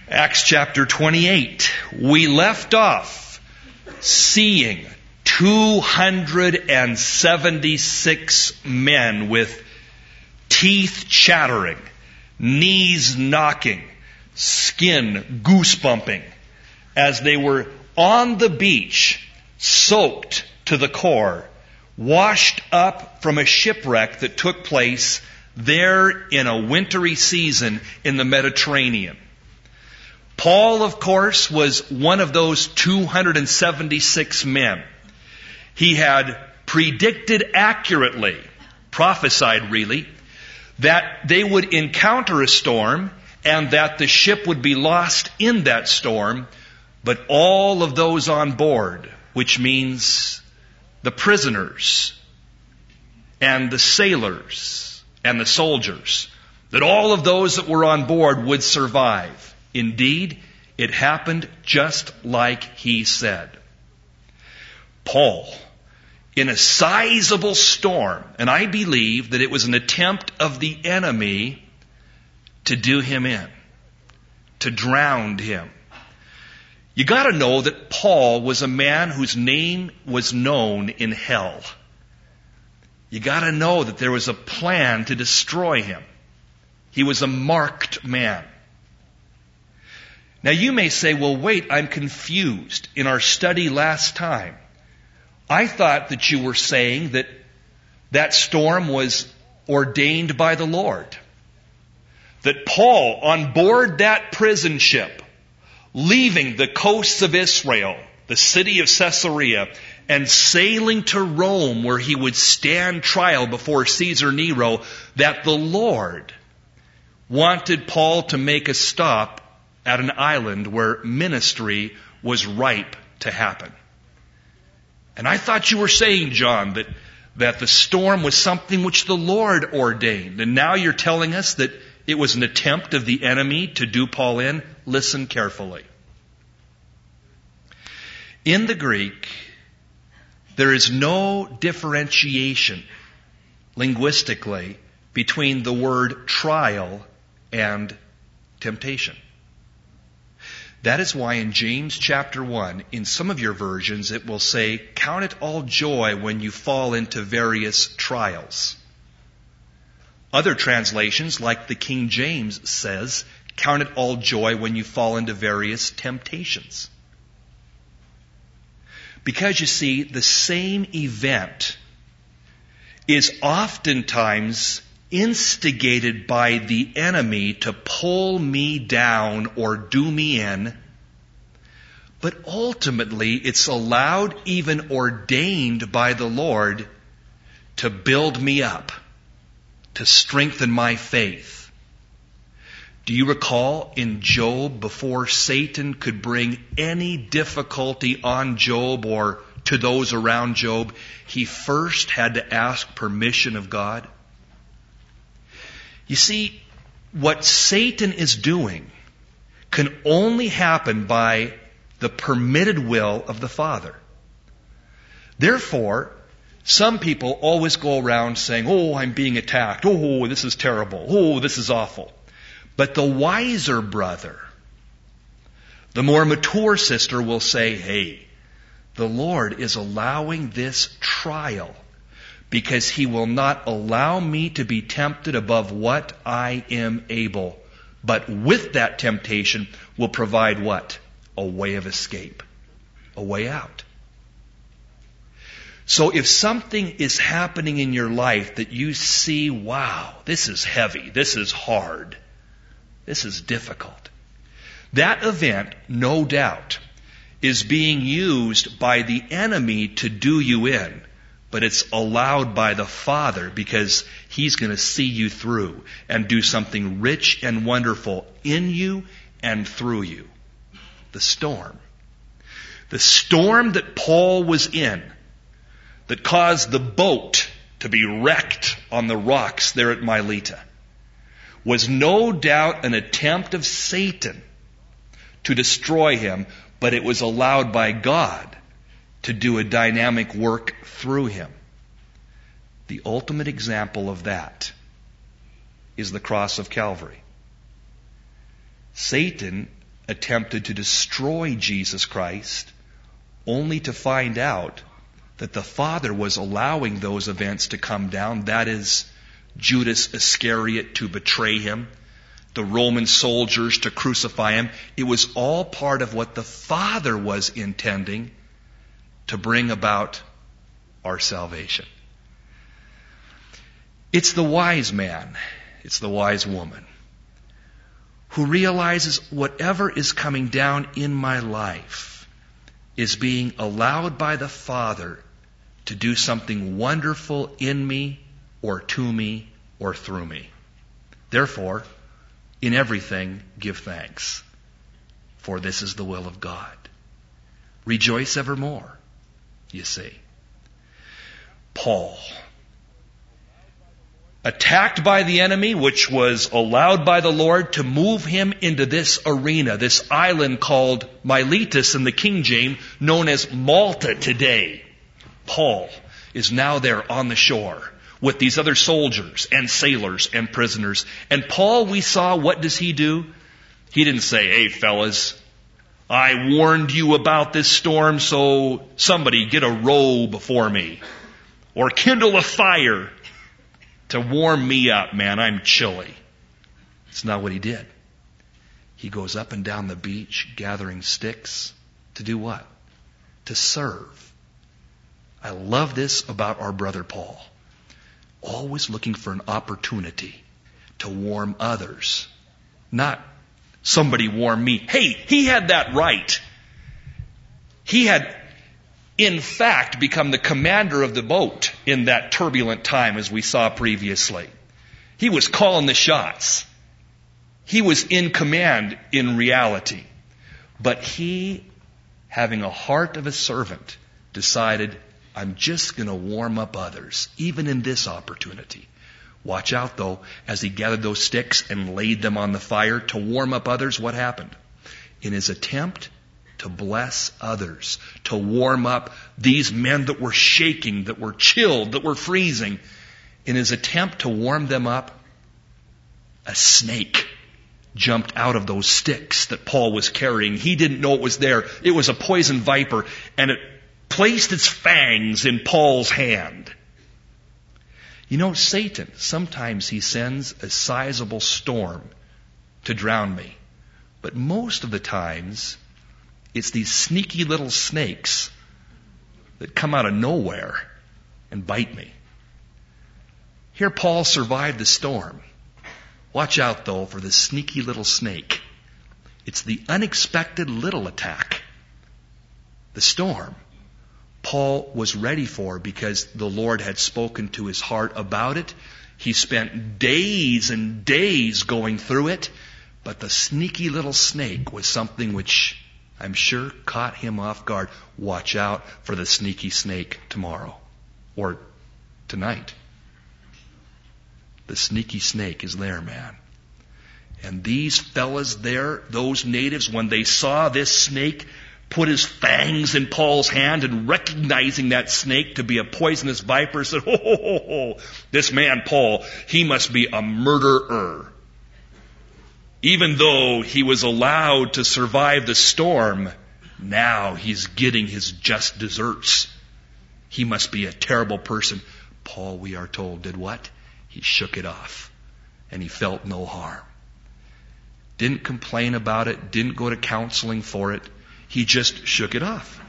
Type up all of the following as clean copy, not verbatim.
Acts chapter 28. We left off seeing 276 men with teeth chattering, knees knocking, skin goose-bumping, as they were on the beach, soaked to the core, washed up from a shipwreck that took place there in a wintry season in the Mediterranean. Paul, of course, was one of those 276 men. He had predicted accurately, prophesied really, that they would encounter a storm and that the ship would be lost in that storm, but all of those on board, which means the prisoners and the sailors and the soldiers, that all of those that were on board would survive. Indeed, it happened just like he said. Paul, in a sizable storm, and I believe that it was an attempt of the enemy to do him in, to drown him. You got to know that Paul was a man whose name was known in hell. You got to know that there was a plan to destroy him. He was a marked man. Now you may say, well, wait, I'm confused. In our study last time, I thought that you were saying that that storm was ordained by the Lord. That Paul, on board that prison ship, leaving the coasts of Israel, the city of Caesarea, and sailing to Rome where he would stand trial before Caesar Nero, that the Lord wanted Paul to make a stop at an island where ministry was ripe to happen. And I thought you were saying, John, that the storm was something which the Lord ordained. And now you're telling us that it was an attempt of the enemy to do Paul in? Listen carefully. In the Greek, there is no differentiation linguistically between the word trial and temptation. That is why in James chapter 1, in some of your versions, it will say, count it all joy when you fall into various trials. Other translations, like the King James says, count it all joy when you fall into various temptations. Because you see, the same event is oftentimes instigated by the enemy to pull me down or do me in, but ultimately it's allowed, even ordained by the Lord, to build me up, to strengthen my faith. Do you recall in Job, before Satan could bring any difficulty on Job or to those around Job, he first had to ask permission of God? You see, what Satan is doing can only happen by the permitted will of the Father. Therefore, some people always go around saying, oh, I'm being attacked. Oh, this is terrible. Oh, this is awful. But the wiser brother, the more mature sister will say, hey, the Lord is allowing this trial because He will not allow me to be tempted above what I am able. But with that temptation will provide what? A way of escape. A way out. So if something is happening in your life that you see, wow, this is heavy, this is hard, this is difficult, that event, no doubt, is being used by the enemy to do you in. But it's allowed by the Father because He's going to see you through and do something rich and wonderful in you and through you. The storm. The storm that Paul was in, that caused the boat to be wrecked on the rocks there at Miletus, was no doubt an attempt of Satan to destroy him, but it was allowed by God to do a dynamic work through him. The ultimate example of that is the cross of Calvary. Satan attempted to destroy Jesus Christ, only to find out that the Father was allowing those events to come down. That is, Judas Iscariot to betray him, the Roman soldiers to crucify him. It was all part of what the Father was intending to bring about our salvation. It's the wise man, it's the wise woman who realizes whatever is coming down in my life is being allowed by the Father to do something wonderful in me or to me or through me. Therefore, in everything give thanks, for this is the will of God. Rejoice evermore, you see. Paul, attacked by the enemy, which was allowed by the Lord to move him into this arena, this island called Miletus in the King James, known as Malta today. Paul is now there on the shore with these other soldiers and sailors and prisoners. And Paul, we saw, what does he do? He didn't say, hey fellas, I warned you about this storm, so somebody get a robe for me. Or kindle a fire to warm me up, man, I'm chilly. It's not what he did. He goes up and down the beach gathering sticks to do what? To serve. I love this about our brother Paul. Always looking for an opportunity to warm others. Not somebody warm me. Hey, he had that right. He had, in fact, become the commander of the boat in that turbulent time, as we saw previously. He was calling the shots. He was in command in reality. But he, having a heart of a servant, decided, I'm just going to warm up others, even in this opportunity. Watch out, though, as he gathered those sticks and laid them on the fire to warm up others, what happened? In his attempt to bless others, to warm up these men that were shaking, that were chilled, that were freezing, in his attempt to warm them up, a snake jumped out of those sticks that Paul was carrying. He didn't know it was there. It was a poison viper, and it placed its fangs in Paul's hand. You know, Satan, sometimes he sends a sizable storm to drown me. But most of the times, it's these sneaky little snakes that come out of nowhere and bite me. Here Paul survived the storm. Watch out, though, for the sneaky little snake. It's the unexpected little attack. The storm Paul was ready for because the Lord had spoken to his heart about it. He spent days and days going through it, but the sneaky little snake was something which I'm sure caught him off guard. Watch out for the sneaky snake tomorrow or tonight. The sneaky snake is there, man. And these fellas there, those natives, when they saw this snake put his fangs in Paul's hand and recognizing that snake to be a poisonous viper, said, ho, this man Paul, he must be a murderer. Even though he was allowed to survive the storm, now he's getting his just deserts. He must be a terrible person. Paul, we are told, did what? He shook it off, and he felt no harm. Didn't complain about it, didn't go to counseling for it. He just shook it off.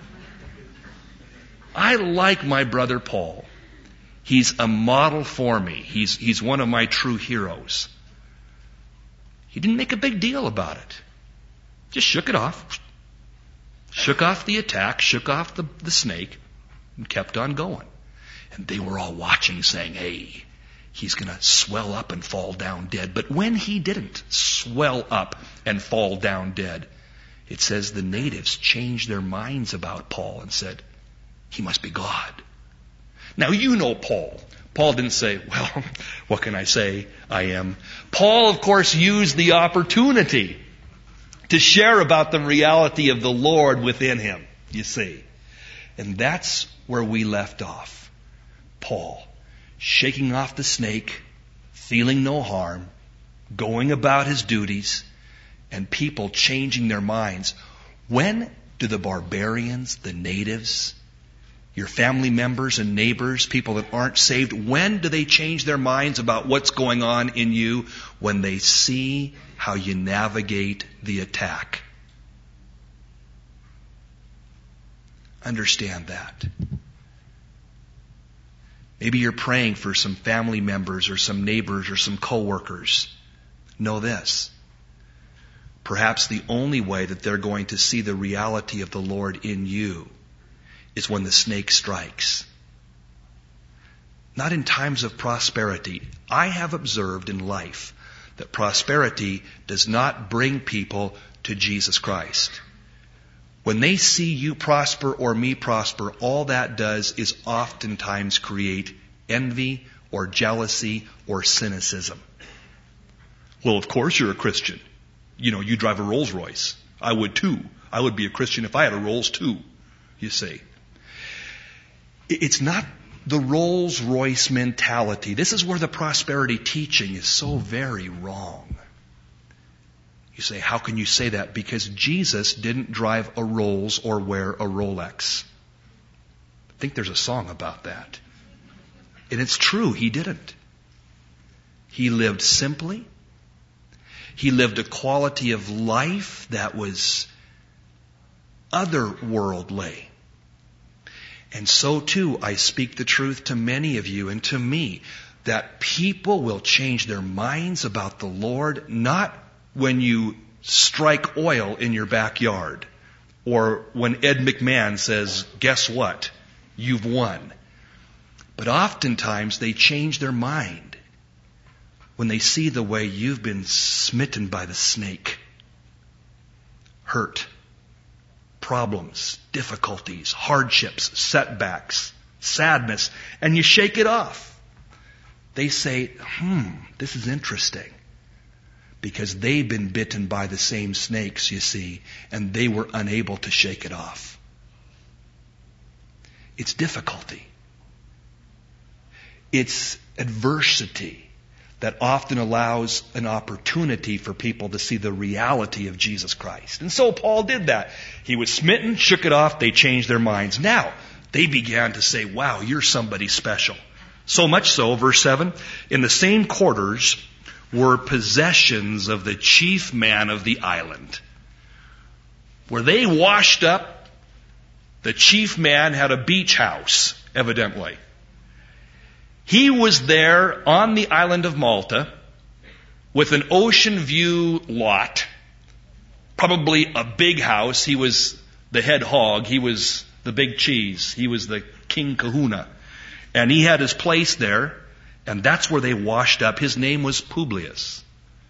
I like my brother Paul. He's a model for me. He's one of my true heroes. He didn't make a big deal about it. Just shook it off. Shook off the attack, shook off the snake, and kept on going. And they were all watching, saying, hey, he's going to swell up and fall down dead. But when he didn't swell up and fall down dead, it says the natives changed their minds about Paul and said, he must be God. Now you know Paul. Paul didn't say, well, what can I say? I am. Paul, of course, used the opportunity to share about the reality of the Lord within him, you see. And that's where we left off. Paul, shaking off the snake, feeling no harm, going about his duties, and people changing their minds. When do the barbarians, the natives, your family members and neighbors, people that aren't saved, when do they change their minds about what's going on in you? When they see how you navigate the attack. Understand that. Maybe you're praying for some family members or some neighbors or some coworkers. Know this. Perhaps the only way that they're going to see the reality of the Lord in you is when the snake strikes. Not in times of prosperity. I have observed in life that prosperity does not bring people to Jesus Christ. When they see you prosper or me prosper, all that does is oftentimes create envy or jealousy or cynicism. Well, of course you're a Christian. You know, you drive a Rolls Royce. I would too. I would be a Christian if I had a Rolls too, you see. It's not the Rolls Royce mentality. This is where the prosperity teaching is so very wrong. You say, how can you say that? Because Jesus didn't drive a Rolls or wear a Rolex. I think there's a song about that. And it's true, he didn't. He lived simply. He lived a quality of life that was otherworldly. And so too, I speak the truth to many of you and to me, that people will change their minds about the Lord, not when you strike oil in your backyard, or when Ed McMahon says, guess what? You've won. But oftentimes they change their mind when they see the way you've been smitten by the snake. Hurt, problems, difficulties, hardships, setbacks, sadness, and you shake it off. They say, this is interesting. Because they've been bitten by the same snakes, you see, and they were unable to shake it off. It's difficulty. It's adversity that often allows an opportunity for people to see the reality of Jesus Christ. And so Paul did that. He was smitten, shook it off, they changed their minds. Now, they began to say, wow, you're somebody special. So much so, verse 7, in the same quarters were possessions of the chief man of the island. Where they washed up, the chief man had a beach house, evidently. He was there on the island of Malta with an ocean view lot, probably a big house. He was the head hog. He was the big cheese. He was the king kahuna. And he had his place there. And that's where they washed up. His name was Publius.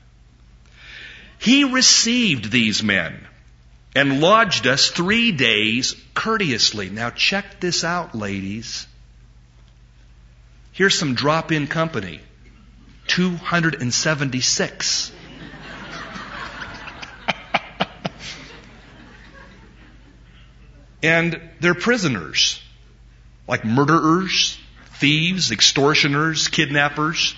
He received these men and lodged us 3 days courteously. Now check this out, ladies. Here's some drop-in company. 276. And they're prisoners, like murderers, thieves, extortioners, kidnappers.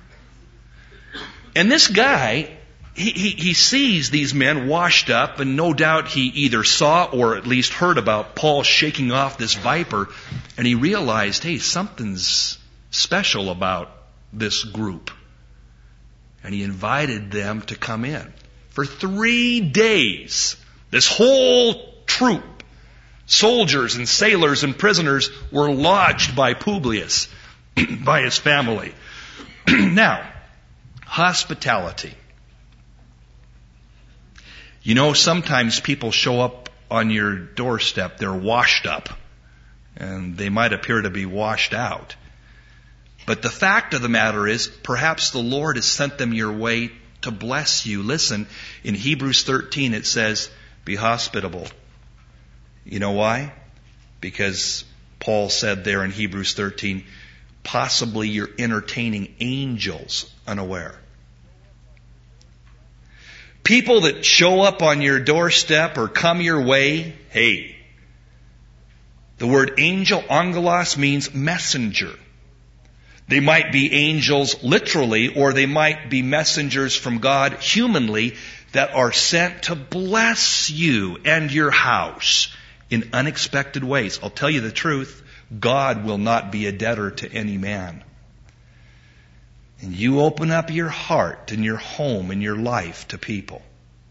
And this guy, he sees these men washed up, and no doubt he either saw or at least heard about Paul shaking off this viper, and he realized, hey, something's special about this group. And he invited them to come in. For 3 days, this whole troop, soldiers and sailors and prisoners, were lodged by Publius, by his family. Now, hospitality. You know, sometimes people show up on your doorstep, they're washed up, and they might appear to be washed out. But the fact of the matter is, perhaps the Lord has sent them your way to bless you. Listen, in Hebrews 13 it says, be hospitable. You know why? Because Paul said there in Hebrews 13, possibly you're entertaining angels unaware. People that show up on your doorstep or come your way, hey, the word angel, angelos, means messenger. They might be angels literally, or they might be messengers from God humanly. that are sent to bless you and your house in unexpected ways. I'll tell you the truth, God will not be a debtor to any man. And you open up your heart and your home and your life to people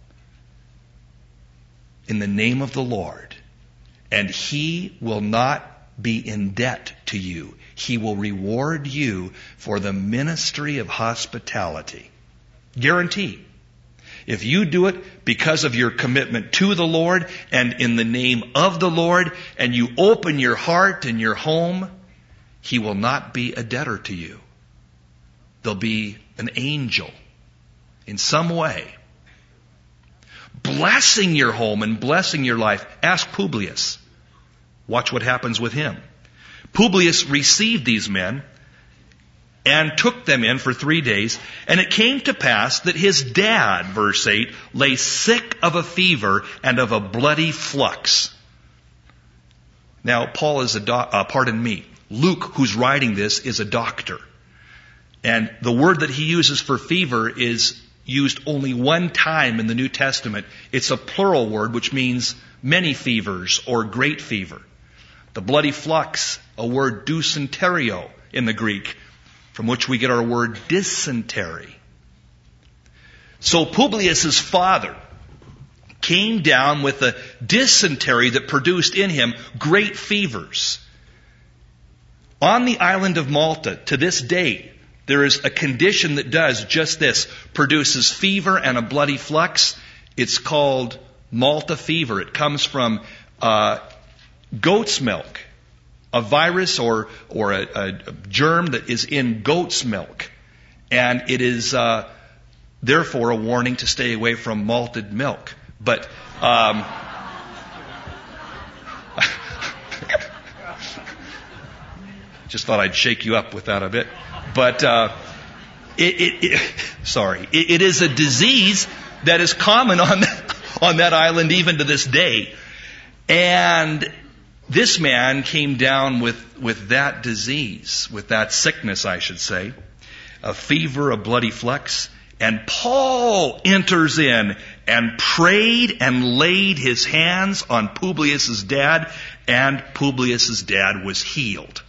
in the name of the Lord, and He will not be in debt to you. He will reward you for the ministry of hospitality. Guarantee. If you do it because of your commitment to the Lord and in the name of the Lord, and you open your heart and your home, He will not be a debtor to you. There'll be an angel in some way blessing your home and blessing your life. Ask Publius. Watch what happens with him. Publius received these men and took them in for 3 days. And it came to pass that his dad, verse 8, lay sick of a fever and of a bloody flux. Now, Paul is Luke, who's writing this, is a doctor. And the word that he uses for fever is used only one time in the New Testament. It's a plural word, which means many fevers or great fever. The bloody flux, a word dysenterio in the Greek, from which we get our word dysentery. So Publius's father came down with a dysentery that produced in him great fevers. On the island of Malta, to this day, there is a condition that does just this, produces fever and a bloody flux. It's called Malta fever. It comes from goat's milk, a virus or a germ that is in goat's milk. And it is therefore a warning to stay away from malted milk. But just thought I'd shake you up with that a bit. But it is a disease that is common on that island even to this day. And this man came down with that disease, with that sickness, I should say, a fever, a bloody flux. And Paul enters in and prayed and laid his hands on Publius's dad, and Publius's dad was healed.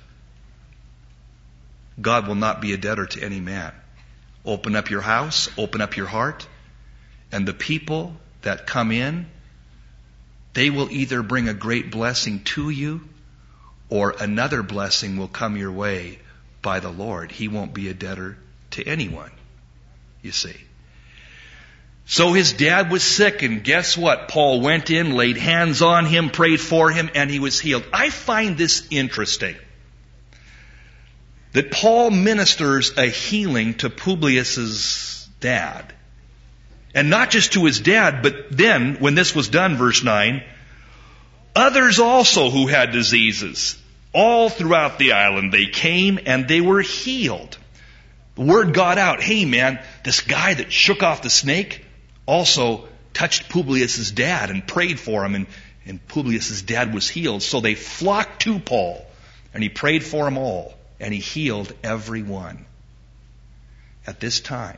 God will not be a debtor to any man. Open up your house, open up your heart, and the people that come in, they will either bring a great blessing to you, or another blessing will come your way by the Lord. He won't be a debtor to anyone, you see. So his dad was sick, and guess what? Paul went in, laid hands on him, prayed for him, and he was healed. I find this interesting, that Paul ministers a healing to Publius's dad. And not just to his dad, but then, when this was done, verse 9, others also who had diseases, all throughout the island, they came and they were healed. The word got out, hey man, this guy that shook off the snake also touched Publius's dad and prayed for him, and Publius's dad was healed. So they flocked to Paul, and he prayed for them all. And he healed everyone. At this time,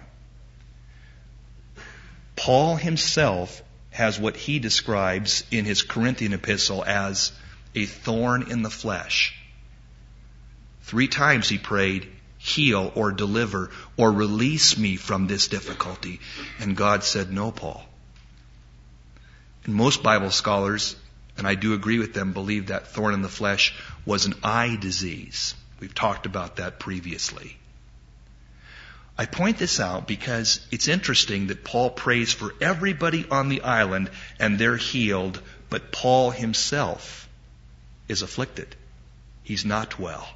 Paul himself has what he describes in his Corinthian epistle as a thorn in the flesh. 3 times he prayed, heal or deliver or release me from this difficulty. And God said, no, Paul. And most Bible scholars, and I do agree with them, believe that thorn in the flesh was an eye disease. We've talked about that previously. I point this out because it's interesting that Paul prays for everybody on the island and they're healed, but Paul himself is afflicted. He's not well.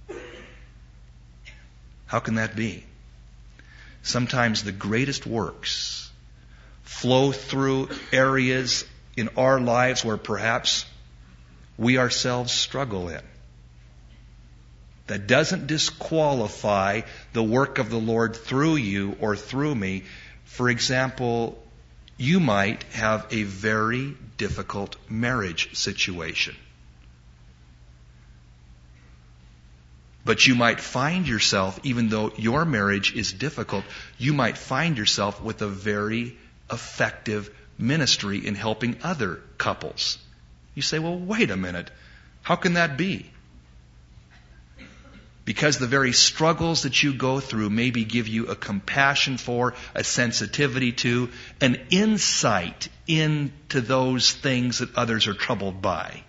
How can that be? Sometimes the greatest works flow through areas in our lives where perhaps we ourselves struggle in. That doesn't disqualify the work of the Lord through you or through me. For example, you might have a very difficult marriage situation. But you might find yourself, even though your marriage is difficult, you might find yourself with a very effective ministry in helping other couples. You say, well, wait a minute. How can that be? Because the very struggles that you go through maybe give you a compassion for, a sensitivity to, an insight into those things that others are troubled by.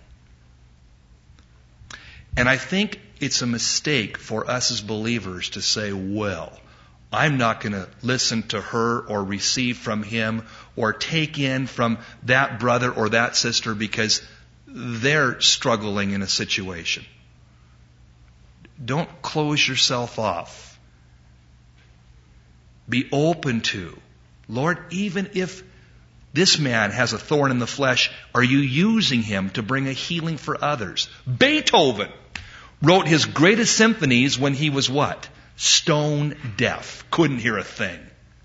And I think it's a mistake for us as believers to say, well, I'm not going to listen to her or receive from him or take in from that brother or that sister because they're struggling in a situation. Don't close yourself off. Be open to, Lord, even if this man has a thorn in the flesh, are you using him to bring a healing for others? Beethoven wrote his greatest symphonies when he was what? Stone deaf. Couldn't hear a thing.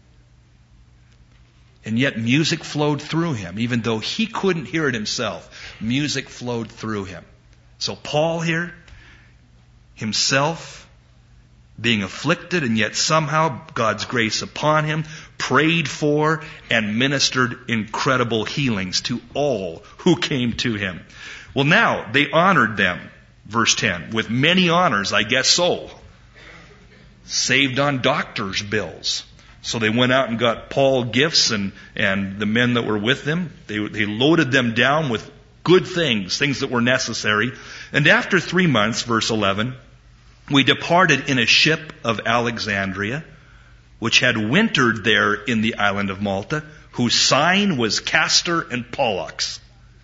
And yet music flowed through him. Even though he couldn't hear it himself, music flowed through him. So Paul here, himself being afflicted, and yet somehow God's grace upon him, prayed for and ministered incredible healings to all who came to him. Well, now they honored them, verse 10, with many honors, I guess so. Saved on doctors' bills. So they went out and got Paul gifts and the men that were with them. They loaded them down with good things that were necessary. And after 3 months, verse 11, we departed in a ship of Alexandria, which had wintered there in the island of Malta, whose sign was Castor and Pollux.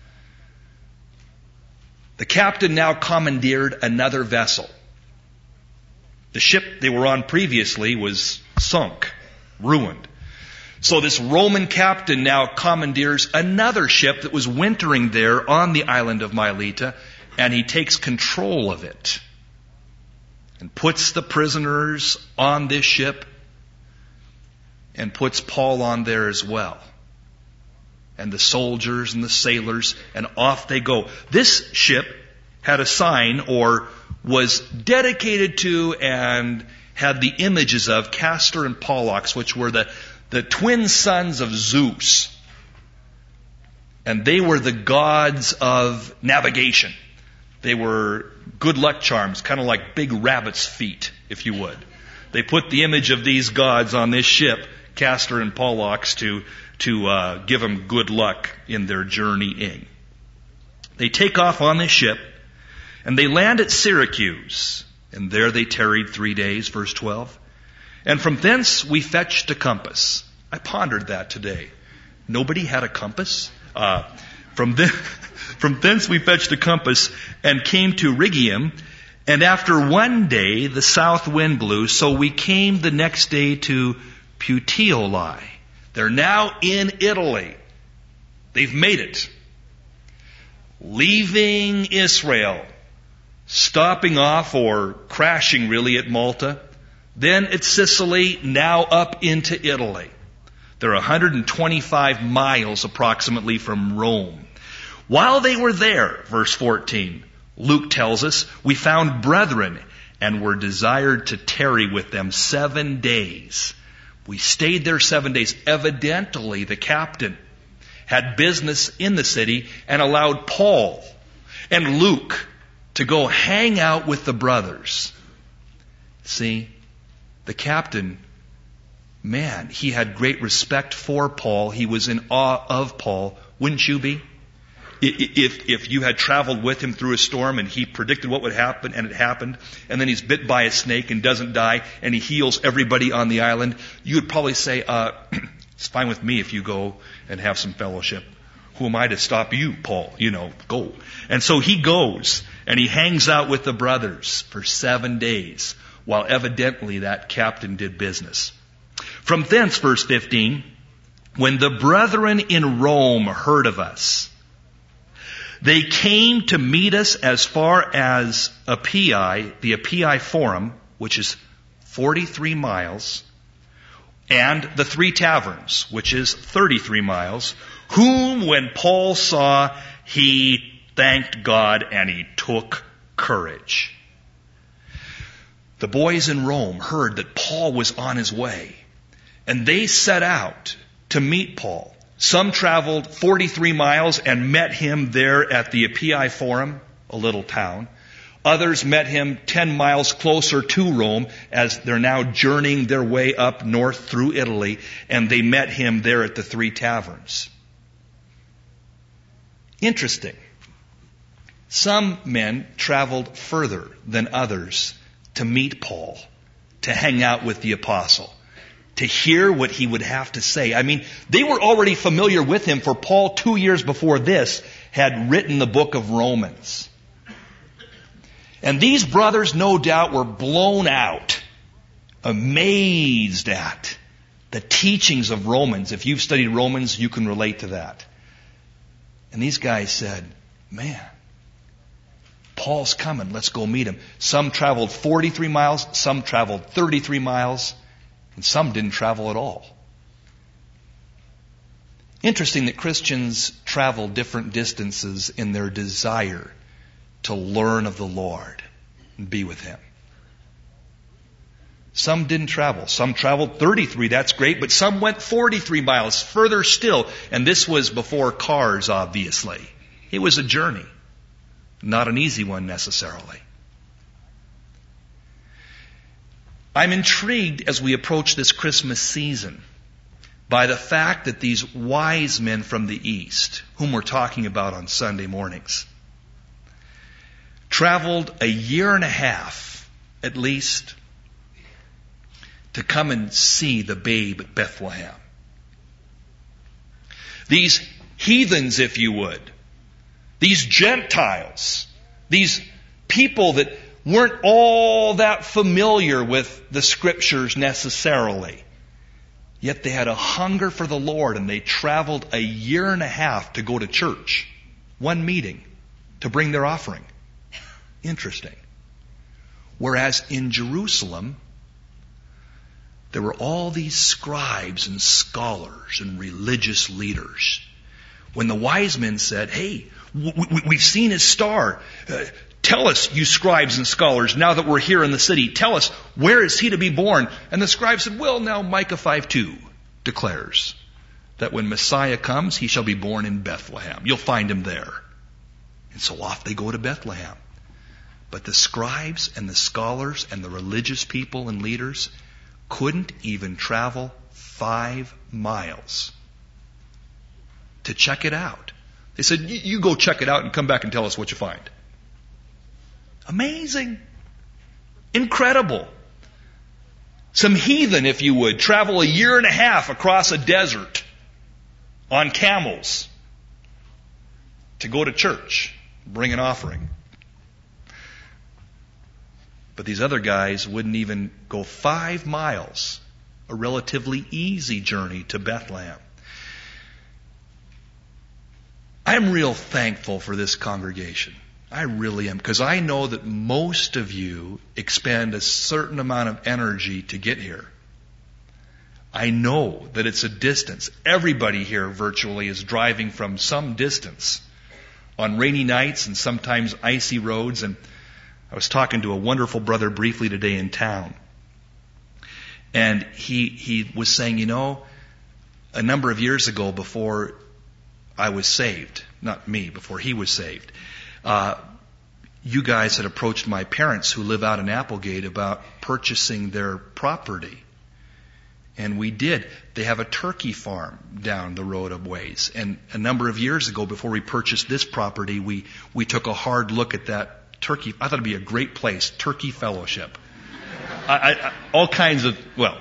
The captain now commandeered another vessel. The ship they were on previously was sunk, ruined. So this Roman captain now commandeers another ship that was wintering there on the island of Mileta, and he takes control of it and puts the prisoners on this ship and puts Paul on there as well. And the soldiers and the sailors, and off they go. This ship had a sign, or was dedicated to and had the images of Castor and Pollux, which were the twin sons of Zeus. And they were the gods of navigation. They were good luck charms, kind of like big rabbit's feet, if you would. They put the image of these gods on this ship, Castor and Pollux, to give them good luck in their journeying. They take off on this ship, and they land at Syracuse. And there they tarried 3 days, verse 12. And from thence we fetched a compass. I pondered that today. Nobody had a compass? From thence we fetched a compass and came to Rhegium. And after 1 day the south wind blew, so we came the next day to Puteoli. They're now in Italy. They've made it. Leaving Israel, stopping off or crashing really at Malta, then at Sicily, now up into Italy. They're 125 miles approximately from Rome. While they were there, verse 14, Luke tells us, we found brethren and were desired to tarry with them 7 days. We stayed there 7 days. Evidently, the captain had business in the city and allowed Paul and Luke to go hang out with the brothers. See, the captain, man, he had great respect for Paul. He was in awe of Paul. Wouldn't you be? If you had traveled with him through a storm and he predicted what would happen and it happened, and then he's bit by a snake and doesn't die and he heals everybody on the island, you would probably say, it's fine with me if you go and have some fellowship. Who am I to stop you, Paul? Go. And so he goes and he hangs out with the brothers for 7 days while evidently that captain did business. From thence, verse 15, when the brethren in Rome heard of us, they came to meet us as far as Appii, the Appii Forum, which is 43 miles, and the Three Taverns, which is 33 miles, whom when Paul saw, he thanked God and he took courage. The boys in Rome heard that Paul was on his way, and they set out to meet Paul. Some traveled 43 miles and met him there at the Appii Forum, a little town. Others met him 10 miles closer to Rome as they're now journeying their way up north through Italy, and they met him there at the Three Taverns. Interesting. Some men traveled further than others to meet Paul, to hang out with the apostle, to hear what he would have to say. I mean, they were already familiar with him, for Paul, 2 years before this, had written the book of Romans. And these brothers, no doubt, were blown out, amazed at the teachings of Romans. If you've studied Romans, you can relate to that. And these guys said, man, Paul's coming. Let's go meet him. Some traveled 43 miles, some traveled 33 miles, and some didn't travel at all. Interesting that Christians travel different distances in their desire to learn of the Lord and be with Him. Some didn't travel. Some traveled 33, that's great, but some went 43 miles, further still. And this was before cars, obviously. It was a journey. Not an easy one necessarily. I'm intrigued as we approach this Christmas season by the fact that these wise men from the East, whom we're talking about on Sunday mornings, traveled a year and a half, at least, to come and see the babe at Bethlehem. These heathens, if you would, these Gentiles, these people that weren't all that familiar with the Scriptures necessarily, yet they had a hunger for the Lord, and they traveled a year and a half to go to church, one meeting, to bring their offering. Interesting. Whereas in Jerusalem, there were all these scribes and scholars and religious leaders. When the wise men said, hey, we've seen his star. Tell us, you scribes and scholars, now that we're here in the city, tell us, where is he to be born? And the scribes said, well, now Micah 5:2 declares that when Messiah comes, he shall be born in Bethlehem. You'll find him there. And so off they go to Bethlehem. But the scribes and the scholars and the religious people and leaders couldn't even travel 5 miles to check it out. They said, you go check it out and come back and tell us what you find. Amazing. Incredible. Some heathen, if you would, travel a year and a half across a desert on camels to go to church, bring an offering. But these other guys wouldn't even go 5 miles, a relatively easy journey to Bethlehem. I'm real thankful for this congregation. I really am, because I know that most of you expend a certain amount of energy to get here. I know that it's a distance. Everybody here virtually is driving from some distance on rainy nights and sometimes icy roads. And I was talking to a wonderful brother briefly today in town. And he was saying, you know, a number of years ago before I was saved, not me, before he was saved, you guys had approached my parents who live out in Applegate about purchasing their property. And we did. They have a turkey farm down the road a ways. And a number of years ago, before we purchased this property, we took a hard look at that turkey. I thought it'd be a great place, Turkey Fellowship. All kinds of, well,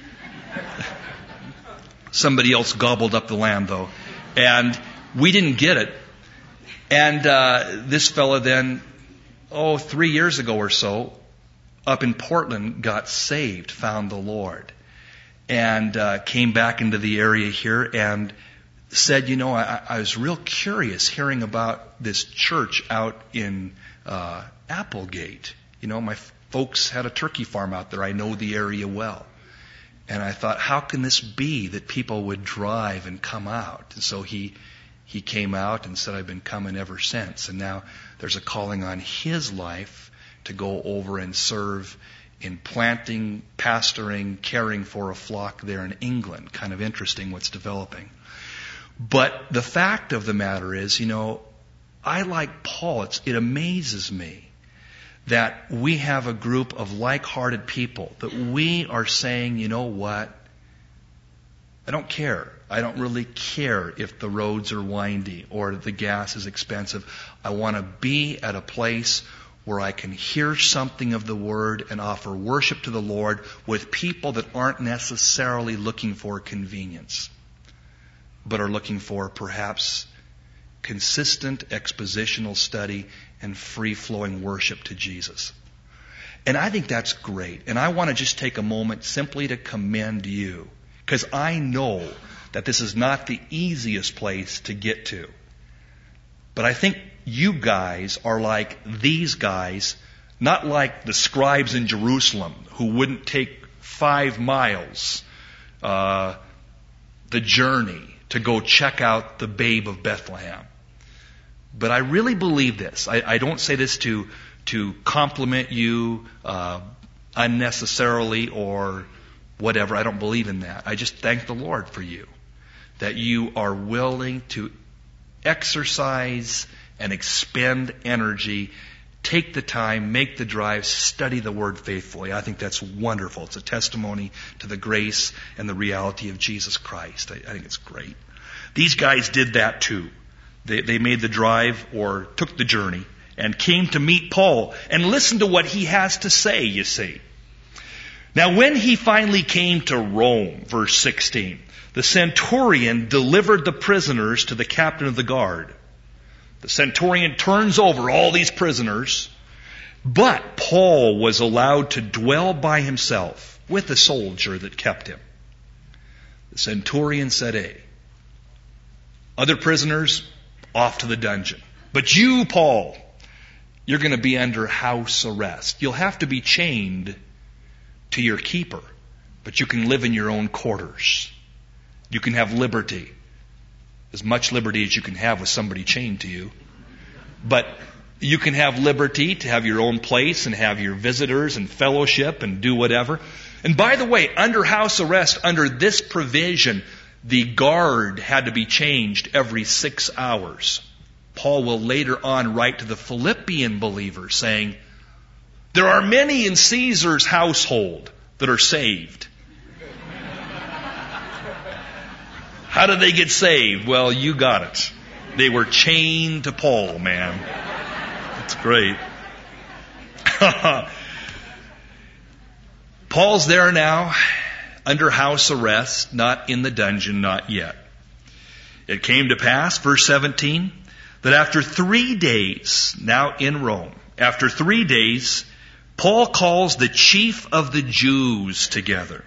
somebody else gobbled up the land though. And we didn't get it. And this fella then, 3 years ago or so, up in Portland, got saved, found the Lord, and came back into the area here and said, you know, I was real curious hearing about this church out in Applegate. You know, my folks had a turkey farm out there. I know the area well. And I thought, how can this be that people would drive and come out? And so he came out and said, I've been coming ever since. And now there's a calling on his life to go over and serve in planting, pastoring, caring for a flock there in England. Kind of interesting what's developing. But the fact of the matter is, I like Paul. It amazes me that we have a group of like-hearted people, that we are saying, you know what? I don't care. I don't really care if the roads are windy or the gas is expensive. I want to be at a place where I can hear something of the Word and offer worship to the Lord with people that aren't necessarily looking for convenience, but are looking for perhaps consistent expositional study and free-flowing worship to Jesus. And I think that's great. And I want to just take a moment simply to commend you, because I know that this is not the easiest place to get to. But I think you guys are like these guys, not like the scribes in Jerusalem who wouldn't take 5 miles the journey to go check out the babe of Bethlehem. But I really believe this. I don't say this to compliment you unnecessarily or whatever. I don't believe in that. I just thank the Lord for you, that you are willing to exercise and expend energy, take the time, make the drive, study the Word faithfully. I think that's wonderful. It's a testimony to the grace and the reality of Jesus Christ. I think it's great. These guys did that too. They made the drive or took the journey and came to meet Paul and listen to what he has to say, you see. Now when he finally came to Rome, verse 16, the centurion delivered the prisoners to the captain of the guard. The centurion turns over all these prisoners, but Paul was allowed to dwell by himself with the soldier that kept him. The centurion said, "Hey, other prisoners, off to the dungeon. But you, Paul, you're going to be under house arrest. You'll have to be chained to your keeper, but you can live in your own quarters. You can have liberty. As much liberty as you can have with somebody chained to you. But you can have liberty to have your own place and have your visitors and fellowship and do whatever." And by the way, under house arrest, under this provision, the guard had to be changed every 6 hours. Paul will later on write to the Philippian believers saying, "There are many in Caesar's household that are saved." How did they get saved? Well, you got it. They were chained to Paul, man. That's great. Paul's there now, under house arrest, not in the dungeon, not yet. It came to pass, verse 17, that after 3 days, now in Rome, after 3 days, Paul calls the chief of the Jews together.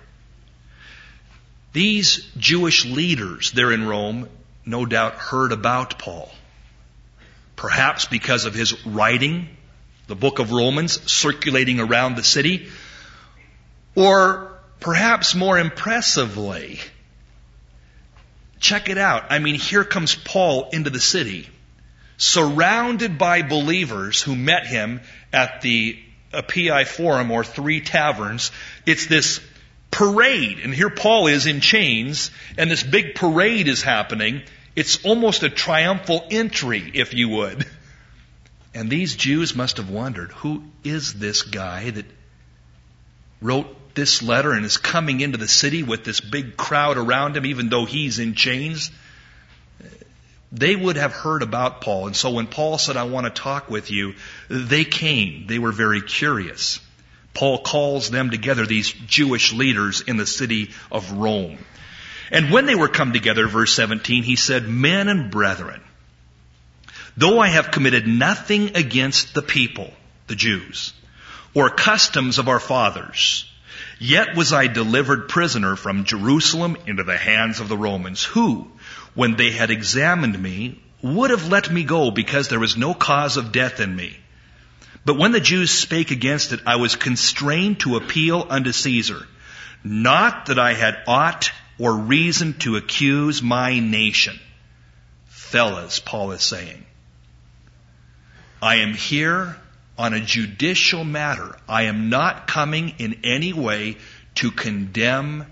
These Jewish leaders there in Rome no doubt heard about Paul. Perhaps because of his writing, the book of Romans, circulating around the city. Or perhaps more impressively, check it out. I mean, here comes Paul into the city, surrounded by believers who met him at the Appii Forum, or 3 taverns. It's this parade, and here Paul is in chains, and this big parade is happening. It's almost a triumphal entry, if you would. And these Jews must have wondered, who is this guy that wrote this letter and is coming into the city with this big crowd around him, even though he's in chains? They would have heard about Paul. And so when Paul said, "I want to talk with you," they came. They were very curious. Paul calls them together, these Jewish leaders in the city of Rome. And when they were come together, verse 17, he said, "Men and brethren, though I have committed nothing against the people," the Jews, "or customs of our fathers, yet was I delivered prisoner from Jerusalem into the hands of the Romans, who, when they had examined me, would have let me go, because there was no cause of death in me. But when the Jews spake against it, I was constrained to appeal unto Caesar. Not that I had aught or reason to accuse my nation." Fellas, Paul is saying, I am here on a judicial matter. I am not coming in any way to condemn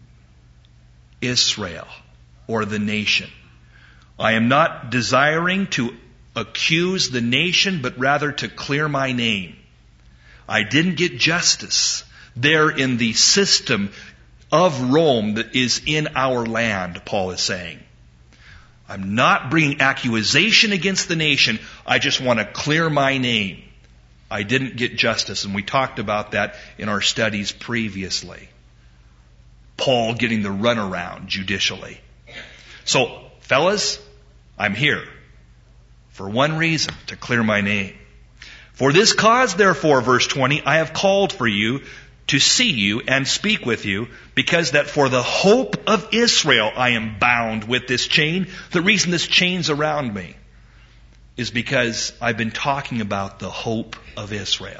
Israel or the nation. I am not desiring to accuse the nation, but rather to clear my name. I didn't get justice there in the system of Rome that is in our land, Paul is saying. I'm not bringing accusation against the nation. I just want to clear my name. I didn't get justice, and we talked about that in our studies previously. Paul getting the runaround judicially. So, fellas, I'm here for one reason, to clear my name. For this cause, therefore, verse 20, I have called for you to see you and speak with you, because that for the hope of Israel I am bound with this chain. The reason this chain's around me is because I've been talking about the hope of Israel.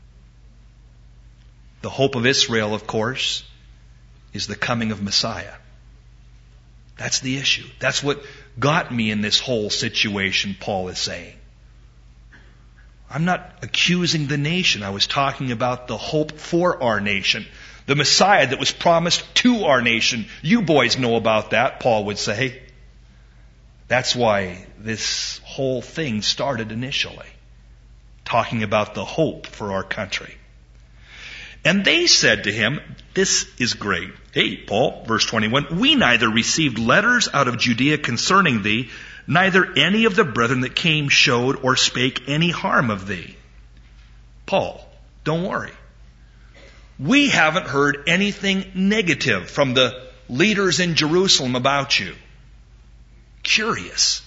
The hope of Israel, of course, is the coming of Messiah. That's the issue. That's what got me in this whole situation, Paul is saying. I'm not accusing the nation. I was talking about the hope for our nation. The Messiah that was promised to our nation. You boys know about that, Paul would say. That's why this whole thing started initially. Talking about the hope for our country. And they said to him, this is great. Hey, Paul, verse 21, we neither received letters out of Judea concerning thee, neither any of the brethren that came showed or spake any harm of thee. Paul, don't worry. We haven't heard anything negative from the leaders in Jerusalem about you. Curious.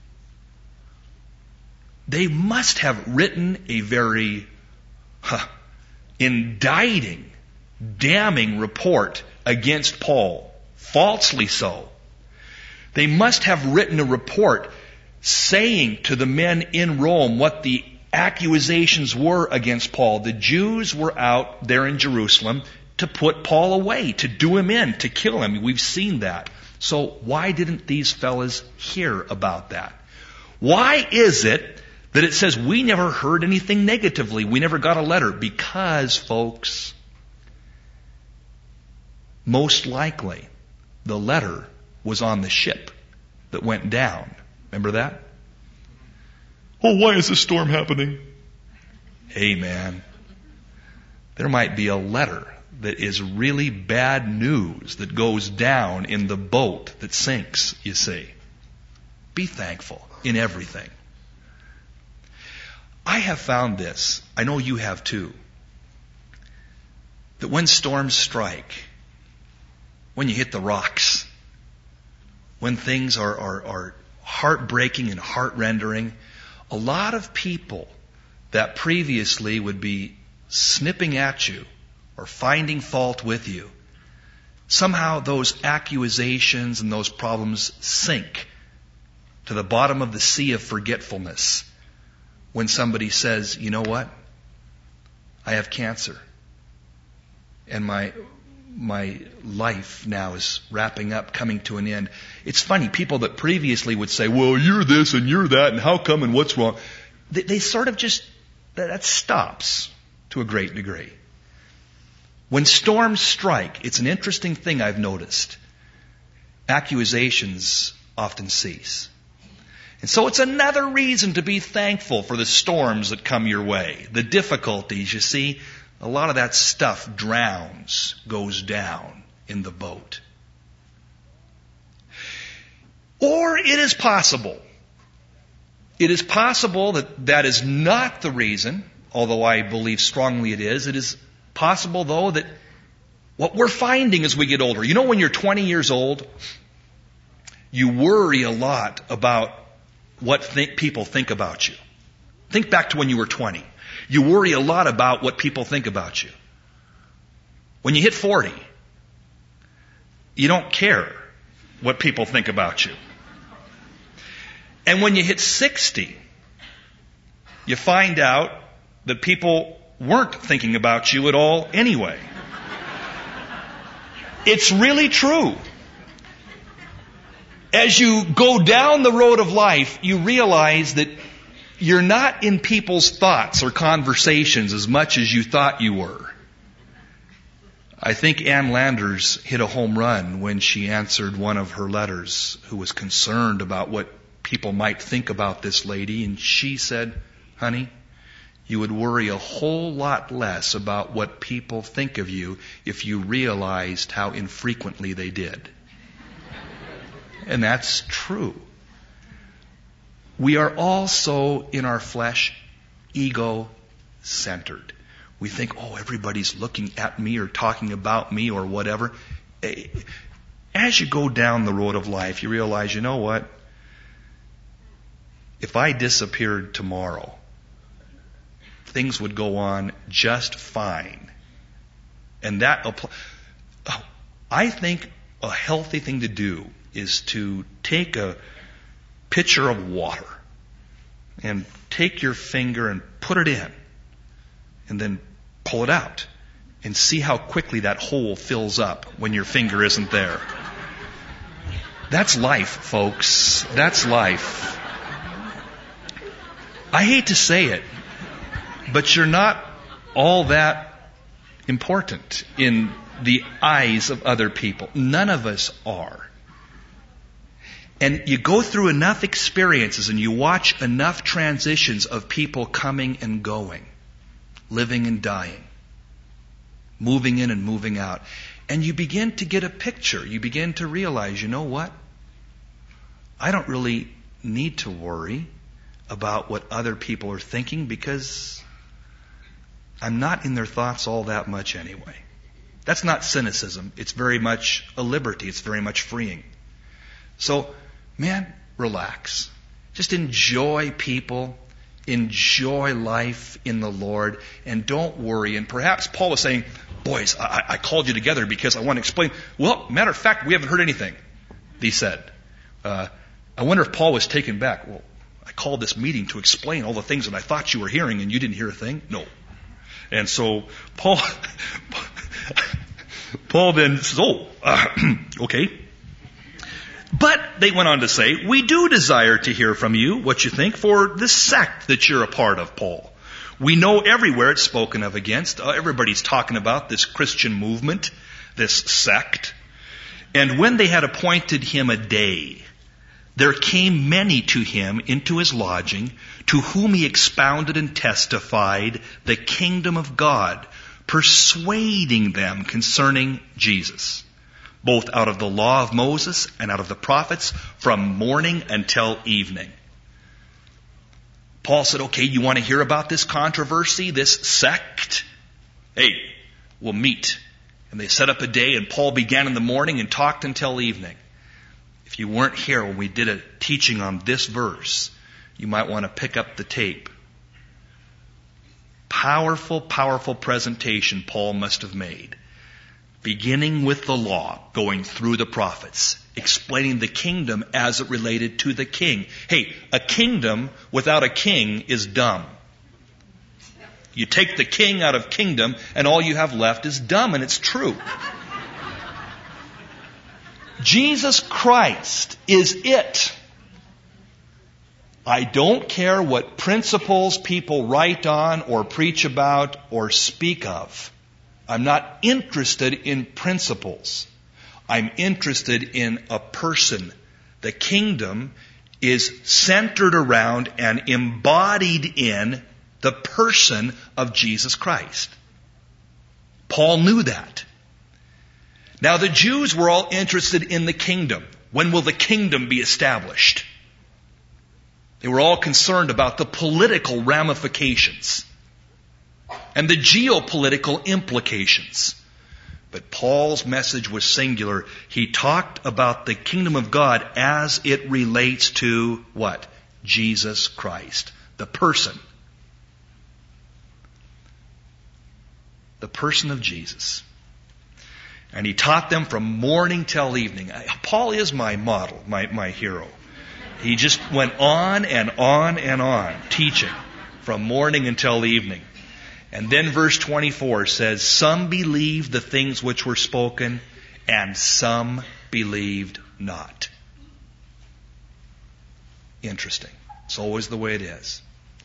They must have written a very indicting, damning report against Paul. Falsely so. They must have written a report saying to the men in Rome what the accusations were against Paul. The Jews were out there in Jerusalem to put Paul away, to do him in, to kill him. We've seen that. So why didn't these fellas hear about that? Why is it that it says we never heard anything negatively? We never got a letter. Because, folks, most likely the letter was on the ship that went down. Remember that? Oh, why is this storm happening? Hey, man, there might be a letter that is really bad news that goes down in the boat that sinks, you see. Be thankful in everything. I have found this, I know you have too, that when storms strike, when you hit the rocks, when things are heartbreaking and heart-rendering, a lot of people that previously would be snipping at you or finding fault with you, somehow those accusations and those problems sink to the bottom of the sea of forgetfulness when somebody says, you know what? I have cancer. And my life now is wrapping up, coming to an end. It's funny, people that previously would say, well, you're this and you're that, and how come and what's wrong? They sort of just, that stops to a great degree. When storms strike, it's an interesting thing I've noticed. Accusations often cease. And so it's another reason to be thankful for the storms that come your way. The difficulties, you see, a lot of that stuff drowns, goes down in the boat. Or it is possible that that is not the reason, although I believe strongly it is. It is possible, though, that what we're finding as we get older, you know, when you're 20 years old, you worry a lot about what people think about you. Think back to when you were 20. You worry a lot about what people think about you. When you hit 40, you don't care what people think about you. And when you hit 60, you find out that people weren't thinking about you at all anyway. It's really true. As you go down the road of life, you realize that You're not in people's thoughts or conversations as much as you thought you were. I think Ann Landers hit a home run when she answered one of her letters who was concerned about what people might think about this lady. And she said, honey, you would worry a whole lot less about what people think of you if you realized how infrequently they did. And that's true. We are all so, in our flesh, ego-centered. We think, oh, everybody's looking at me or talking about me or whatever. As you go down the road of life, you realize, you know what? If I disappeared tomorrow, things would go on just fine. And I think a healthy thing to do is to take a pitcher of water and take your finger and put it in and then pull it out and see how quickly that hole fills up when your finger isn't there. That's life, folks. That's life. I hate to say it, but you're not all that important in the eyes of other people. None of us are. And you go through enough experiences and you watch enough transitions of people coming and going, living and dying, moving in and moving out. And you begin to get a picture. You begin to realize, you know what? I don't really need to worry about what other people are thinking because I'm not in their thoughts all that much anyway. That's not cynicism. It's very much a liberty. It's very much freeing. So, man, relax. Just enjoy people. Enjoy life in the Lord. And don't worry. And perhaps Paul was saying, boys, I called you together because I want to explain. Well, matter of fact, we haven't heard anything, he said. I wonder if Paul was taken back. Well, I called this meeting to explain all the things that I thought you were hearing and you didn't hear a thing? No. And so Paul then says, okay. But they went on to say, we do desire to hear from you what you think for this sect that you're a part of, Paul. We know everywhere it's spoken of against. Everybody's talking about this Christian movement, this sect. And when they had appointed him a day, there came many to him into his lodging, to whom he expounded and testified the kingdom of God, persuading them concerning Jesus, both out of the law of Moses and out of the prophets, from morning until evening. Paul said, okay, you want to hear about this controversy, this sect? Hey, we'll meet. And they set up a day, and Paul began in the morning and talked until evening. If you weren't here when we did a teaching on this verse, you might want to pick up the tape. Powerful, powerful presentation Paul must have made. Beginning with the law, going through the prophets, explaining the kingdom as it related to the king. Hey, a kingdom without a king is dumb. You take the king out of kingdom and all you have left is dumb, and it's true. Jesus Christ is it. I don't care what principles people write on or preach about or speak of. I'm not interested in principles. I'm interested in a person. The kingdom is centered around and embodied in the person of Jesus Christ. Paul knew that. Now the Jews were all interested in the kingdom. When will the kingdom be established? They were all concerned about the political ramifications and the geopolitical implications. But Paul's message was singular. He talked about the kingdom of God as it relates to what? Jesus Christ. The person. The person of Jesus. And he taught them from morning till evening. Paul is my model, my hero. He just went on and on and on teaching from morning until evening. And then verse 24 says, some believed the things which were spoken, and some believed not. Interesting. It's always the way it is.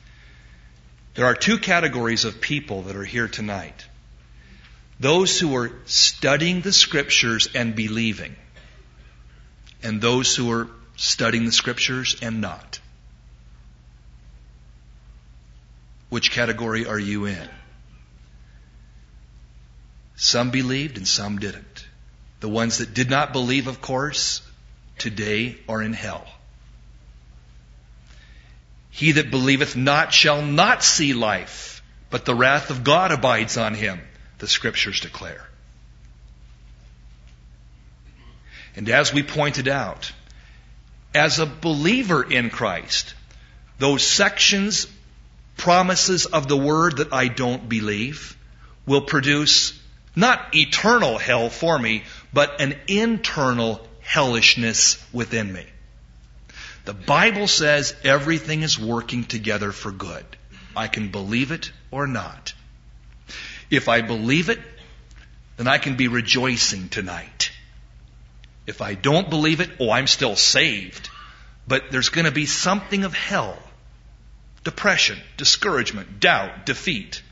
There are two categories of people that are here tonight. Those who are studying the Scriptures and believing, and those who are studying the Scriptures and not. Which category are you in? Some believed and some didn't. The ones that did not believe, of course, today are in hell. He that believeth not shall not see life, but the wrath of God abides on him, the Scriptures declare. And as we pointed out, as a believer in Christ, those sections, promises of the Word that I don't believe, will produce not eternal hell for me, but an internal hellishness within me. The Bible says everything is working together for good. I can believe it or not. If I believe it, then I can be rejoicing tonight. If I don't believe it, I'm still saved. But there's going to be something of hell. Depression, discouragement, doubt, defeat.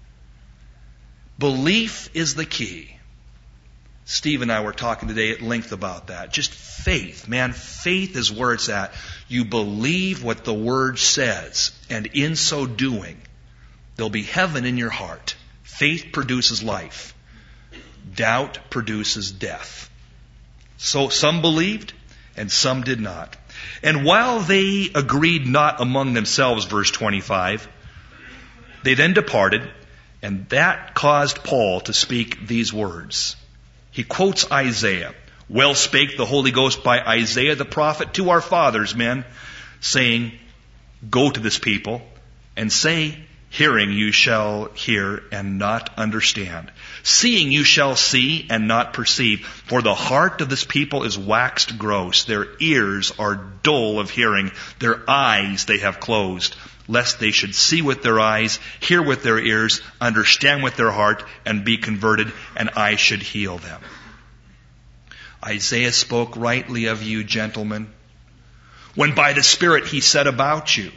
Belief is the key. Steve and I were talking today at length about that. Just faith. Man, faith is where it's at. You believe what the Word says, and in so doing, there'll be heaven in your heart. Faith produces life. Doubt produces death. So some believed, and some did not. And while they agreed not among themselves, verse 25, they then departed, and that caused Paul to speak these words. He quotes Isaiah. Well spake the Holy Ghost by Isaiah the prophet to our fathers, men, saying, go to this people and say, hearing you shall hear and not understand. Seeing you shall see and not perceive. For the heart of this people is waxed gross. Their ears are dull of hearing. Their eyes they have closed, lest they should see with their eyes, hear with their ears, understand with their heart, and be converted, and I should heal them. Isaiah spoke rightly of you, gentlemen, when by the Spirit he said about you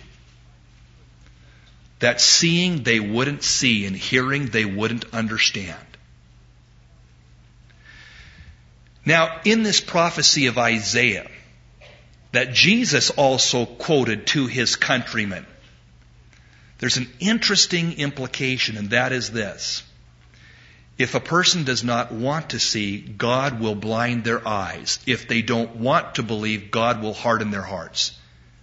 that seeing they wouldn't see and hearing they wouldn't understand. Now, in this prophecy of Isaiah that Jesus also quoted to his countrymen, there's an interesting implication, and that is this. If a person does not want to see, God will blind their eyes. If they don't want to believe, God will harden their hearts.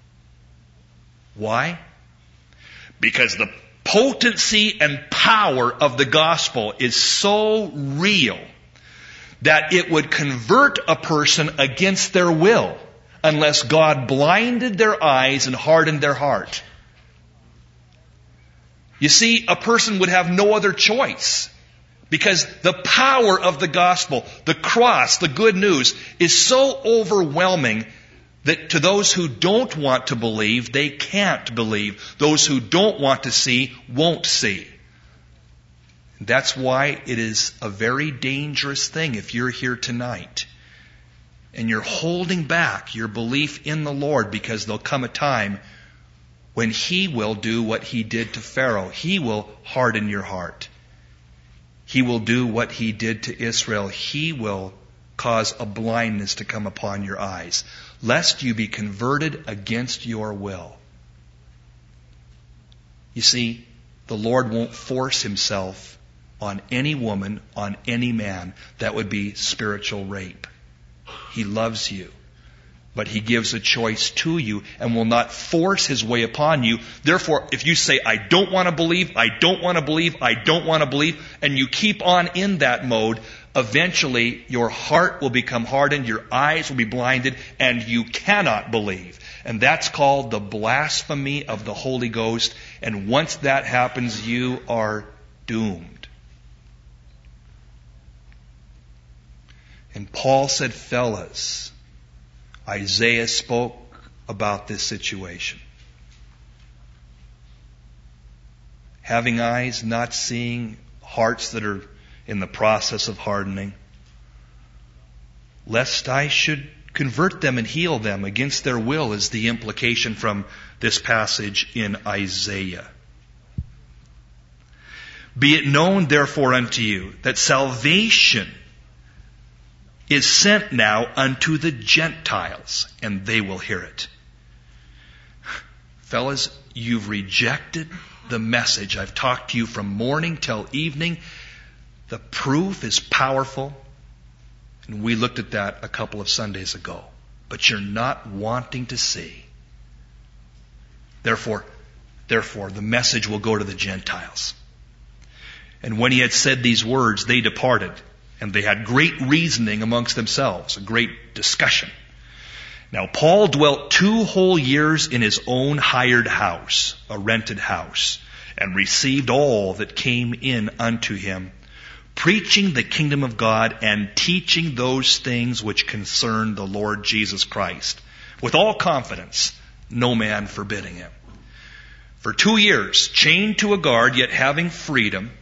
Why? Because the potency and power of the gospel is so real that it would convert a person against their will unless God blinded their eyes and hardened their heart. You see, a person would have no other choice because the power of the gospel, the cross, the good news, is so overwhelming that to those who don't want to believe, they can't believe. Those who don't want to see won't see. That's why it is a very dangerous thing if you're here tonight and you're holding back your belief in the Lord, because there'll come a time when He will do what He did to Pharaoh. He will harden your heart. He will do what He did to Israel. He will cause a blindness to come upon your eyes, lest you be converted against your will. You see, the Lord won't force Himself on any woman, on any man. That would be spiritual rape. He loves you, but He gives a choice to you and will not force His way upon you. Therefore, if you say, I don't want to believe, I don't want to believe, I don't want to believe, and you keep on in that mode, eventually your heart will become hardened, your eyes will be blinded, and you cannot believe. And that's called the blasphemy of the Holy Ghost. And once that happens, you are doomed. And Paul said, fellas, Isaiah spoke about this situation. Having eyes, not seeing, hearts that are in the process of hardening, lest I should convert them and heal them against their will, is the implication from this passage in Isaiah. Be it known therefore unto you that salvation is sent now unto the Gentiles, and they will hear it. Fellas, you've rejected the message. I've talked to you from morning till evening. The proof is powerful. And we looked at that a couple of Sundays ago. But you're not wanting to see. Therefore, the message will go to the Gentiles. And when he had said these words, they departed. And they had great reasoning amongst themselves, a great discussion. Now, Paul dwelt 2 whole years in his own hired house, a rented house, and received all that came in unto him, preaching the kingdom of God and teaching those things which concern the Lord Jesus Christ, with all confidence, no man forbidding him. For 2 years, chained to a guard, yet having freedom,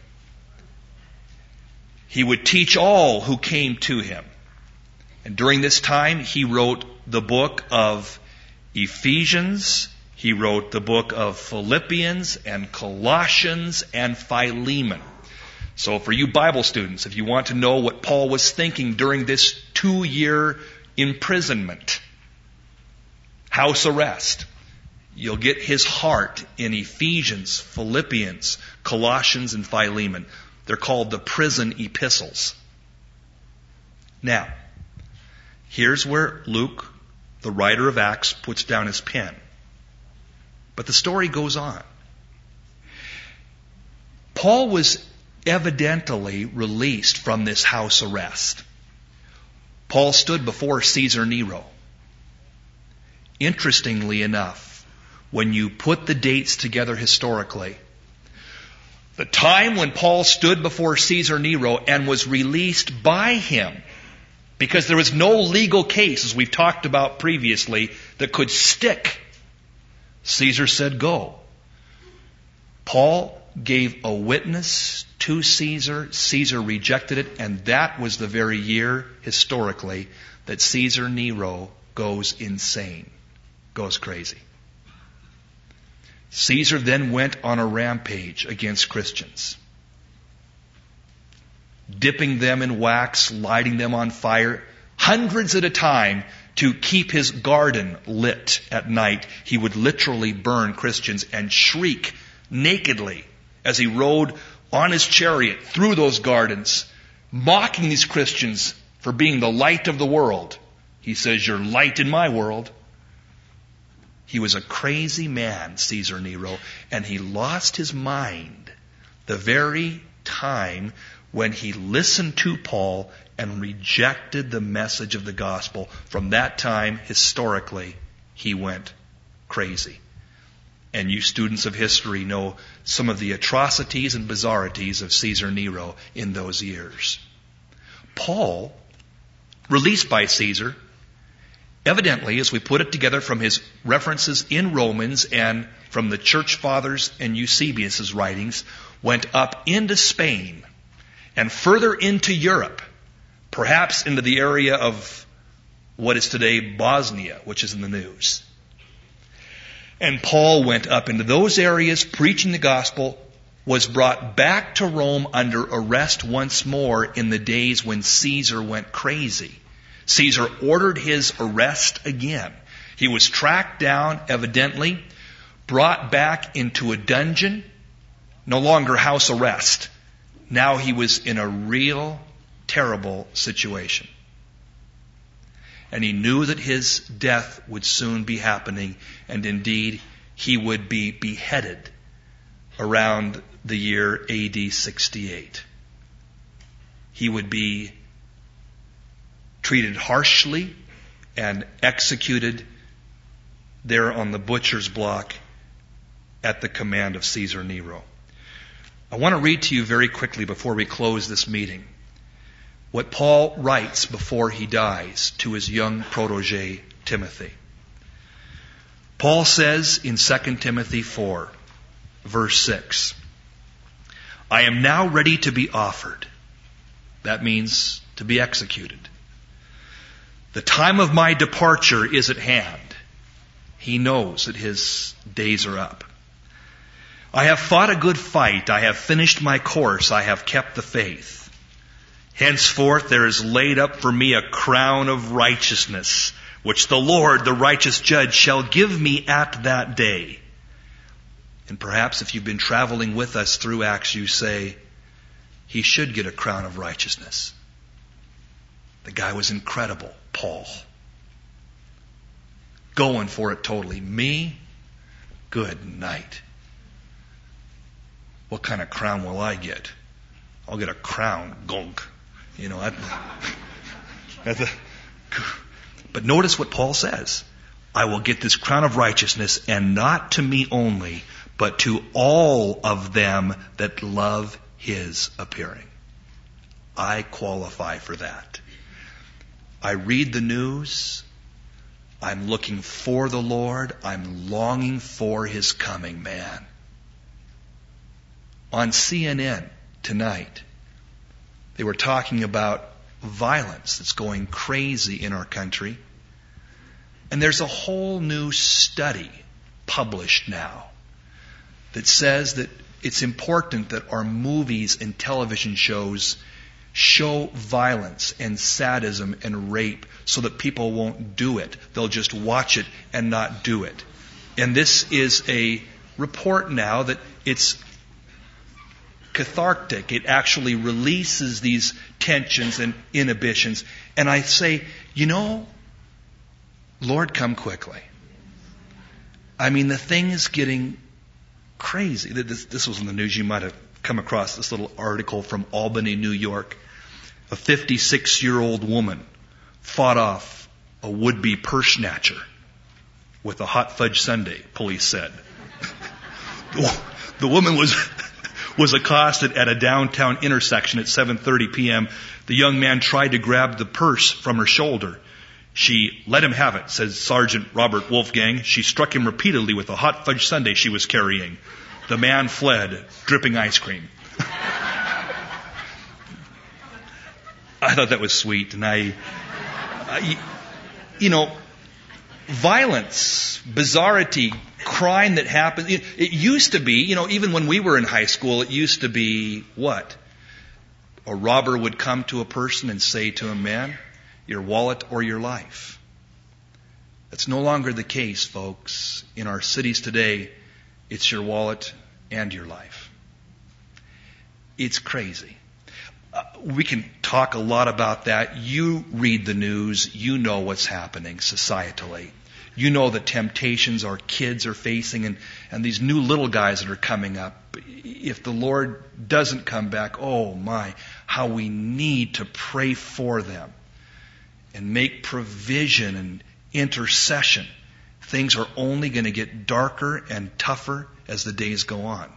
he would teach all who came to him. And during this time, he wrote the book of Ephesians, he wrote the book of Philippians and Colossians and Philemon. So for you Bible students, if you want to know what Paul was thinking during this 2-year imprisonment, house arrest, you'll get his heart in Ephesians, Philippians, Colossians, and Philemon. They're called the prison epistles. Now, here's where Luke, the writer of Acts, puts down his pen. But the story goes on. Paul was evidently released from this house arrest. Paul stood before Caesar Nero. Interestingly enough, when you put the dates together historically, the time when Paul stood before Caesar Nero and was released by him, because there was no legal case, as we've talked about previously, that could stick, Caesar said, go. Paul gave a witness to Caesar. Caesar rejected it, and that was the very year, historically, that Caesar Nero goes insane, goes crazy. Caesar then went on a rampage against Christians, dipping them in wax, lighting them on fire, hundreds at a time to keep his garden lit at night. He would literally burn Christians and shriek nakedly as he rode on his chariot through those gardens, mocking these Christians for being the light of the world. He says, "You're light in my world." He was a crazy man, Caesar Nero, and he lost his mind the very time when he listened to Paul and rejected the message of the gospel. From that time, historically, he went crazy. And you students of history know some of the atrocities and bizarrities of Caesar Nero in those years. Paul, released by Caesar, evidently, as we put it together from his references in Romans and from the church fathers and Eusebius' writings, went up into Spain and further into Europe, perhaps into the area of what is today Bosnia, which is in the news. And Paul went up into those areas preaching the gospel, was brought back to Rome under arrest once more in the days when Caesar went crazy. Caesar ordered his arrest again. He was tracked down, evidently, brought back into a dungeon, no longer house arrest. Now he was in a real terrible situation. And he knew that his death would soon be happening, and indeed he would be beheaded around the year AD 68. He would be treated harshly and executed there on the butcher's block at the command of Caesar Nero. I want to read to you very quickly before we close this meeting what Paul writes before he dies to his young protege, Timothy. Paul says in 2 Timothy 4, verse 6, "I am now ready to be offered." That means to be executed. "The time of my departure is at hand." He knows that his days are up. I have fought a good fight. I have finished my course. I have kept the faith. Henceforth there is laid up for me a crown of righteousness, which the Lord, the righteous judge, shall give me at that day. And perhaps if you've been traveling with us through Acts, you say, he should get a crown of righteousness. The guy was incredible, Paul. Going for it totally. Me? Good night. What kind of crown will I get? I'll get a crown, gunk. But notice what Paul says. I will get this crown of righteousness, and not to me only, but to all of them that love his appearing. I qualify for that. I read the news. I'm looking for the Lord. I'm longing for his coming, man. On CNN tonight, they were talking about violence that's going crazy in our country. And there's a whole new study published now that says that it's important that our movies and television shows show violence and sadism and rape so that people won't do it. They'll just watch it and not do it. And this is a report now that it's cathartic. It actually releases these tensions and inhibitions. And I say, Lord, come quickly. I mean, the thing is getting crazy. This was in the news. You might have come across this little article from Albany, New York. A 56-year-old woman fought off a would-be purse snatcher with a hot fudge sundae, police said. The woman was accosted at a downtown intersection at 7:30 p.m. The young man tried to grab the purse from her shoulder. She let him have it, says Sergeant Robert Wolfgang. She struck him repeatedly with a hot fudge sundae she was carrying. The man fled, dripping ice cream. I thought that was sweet. And violence, bizarrity, crime that happens. It used to be, even when we were in high school, it used to be what? A robber would come to a person and say to him, man, your wallet or your life. That's no longer the case, folks. In our cities today, it's your wallet and your life. It's crazy. We can talk a lot about that. You read the news. You know what's happening societally. You know the temptations our kids are facing and these new little guys that are coming up. If the Lord doesn't come back, oh my, how we need to pray for them and make provision and intercession. Things are only going to get darker and tougher as the days go on.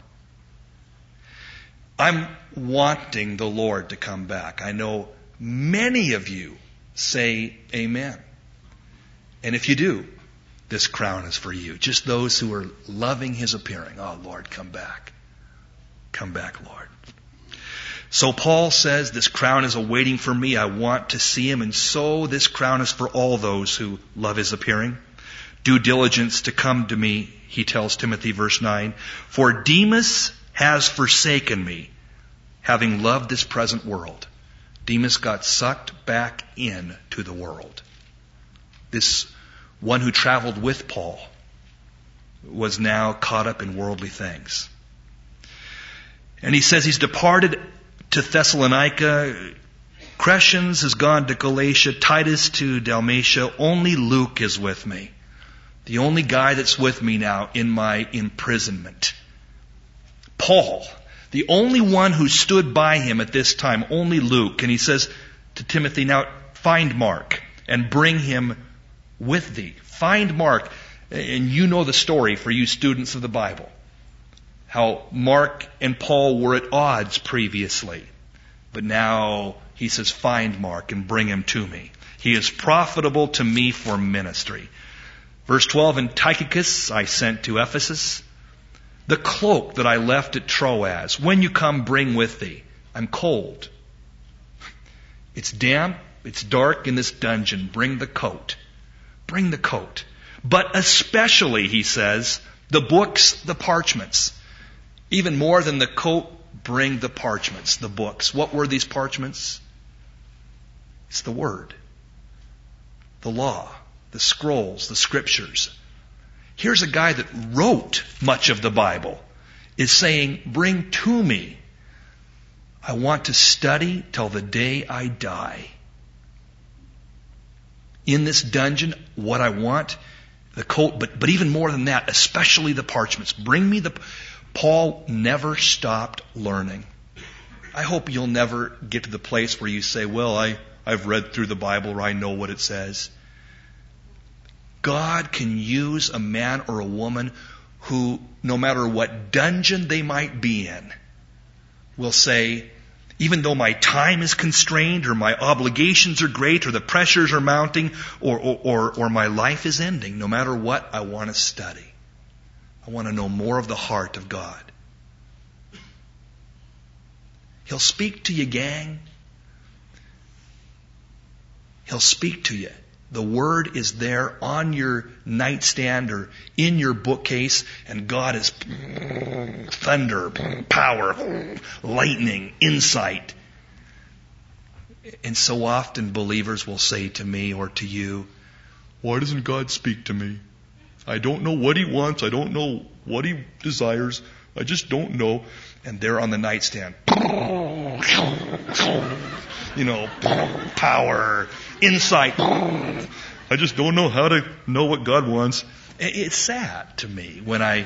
I'm wanting the Lord to come back. I know many of you say amen. And if you do, this crown is for you. Just those who are loving his appearing. Oh, Lord, come back. Come back, Lord. So Paul says, this crown is awaiting for me. I want to see him. And so this crown is for all those who love his appearing. Do diligence to come to me, he tells Timothy, verse 9. For Demas has forsaken me, having loved this present world. Demas got sucked back into the world. This one who traveled with Paul was now caught up in worldly things. And he says he's departed to Thessalonica. Crescens has gone to Galatia, Titus to Dalmatia. Only Luke is with me. The only guy that's with me now in my imprisonment. Paul, the only one who stood by him at this time, only Luke. And he says to Timothy, now find Mark and bring him with thee. Find Mark. And you know the story for you students of the Bible. How Mark and Paul were at odds previously. But now he says, find Mark and bring him to me. He is profitable to me for ministry. Verse 12, and Tychicus I sent to Ephesus. The cloak that I left at Troas, when you come, bring with thee. I'm cold. It's damp. It's dark in this dungeon. Bring the coat. Bring the coat. But especially, he says, the books, the parchments. Even more than the coat, bring the parchments, the books. What were these parchments? It's the Word, the law, the scrolls, the Scriptures. Here's a guy that wrote much of the Bible, is saying, bring to me. I want to study till the day I die. In this dungeon, what I want, the coat, but even more than that, especially the parchments. Bring me the... Paul never stopped learning. I hope you'll never get to the place where you say, well, I've read through the Bible or I know what it says. God can use a man or a woman who, no matter what dungeon they might be in, will say, even though my time is constrained or my obligations are great or the pressures are mounting or my life is ending, no matter what, I want to study. I want to know more of the heart of God. He'll speak to you, gang. He'll speak to you. The Word is there on your nightstand or in your bookcase, and God is thunder, power, lightning, insight. And so often believers will say to me or to you, why doesn't God speak to me? I don't know what He wants. I don't know what He desires. I just don't know. And there on the nightstand, power, insight. I just don't know how to know what God wants. It's sad to me when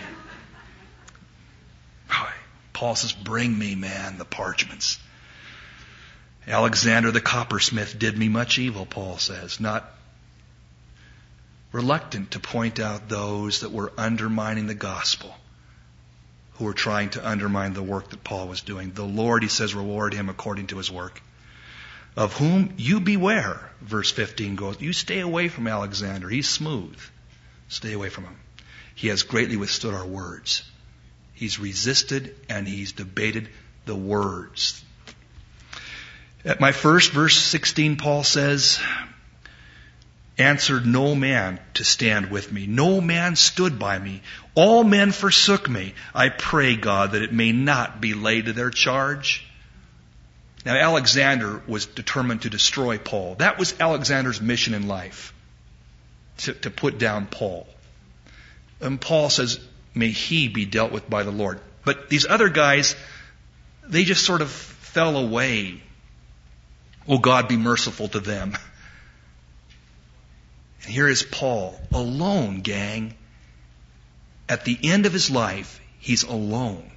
Paul says, bring me, man, the parchments. Alexander the coppersmith did me much evil, Paul says, not reluctant to point out those that were undermining the gospel, who were trying to undermine the work that Paul was doing. The Lord, he says, reward him according to his work. Of whom you beware, verse 15 goes. You stay away from Alexander. He's smooth. Stay away from him. He has greatly withstood our words. He's resisted and he's debated the words. At my first, verse 16, Paul says, answered no man to stand with me. No man stood by me. All men forsook me. I pray, God, that it may not be laid to their charge. Now, Alexander was determined to destroy Paul. That was Alexander's mission in life, to put down Paul. And Paul says, may he be dealt with by the Lord. But these other guys, they just sort of fell away. Oh, God, be merciful to them. And here is Paul, alone, gang. At the end of his life, he's alone.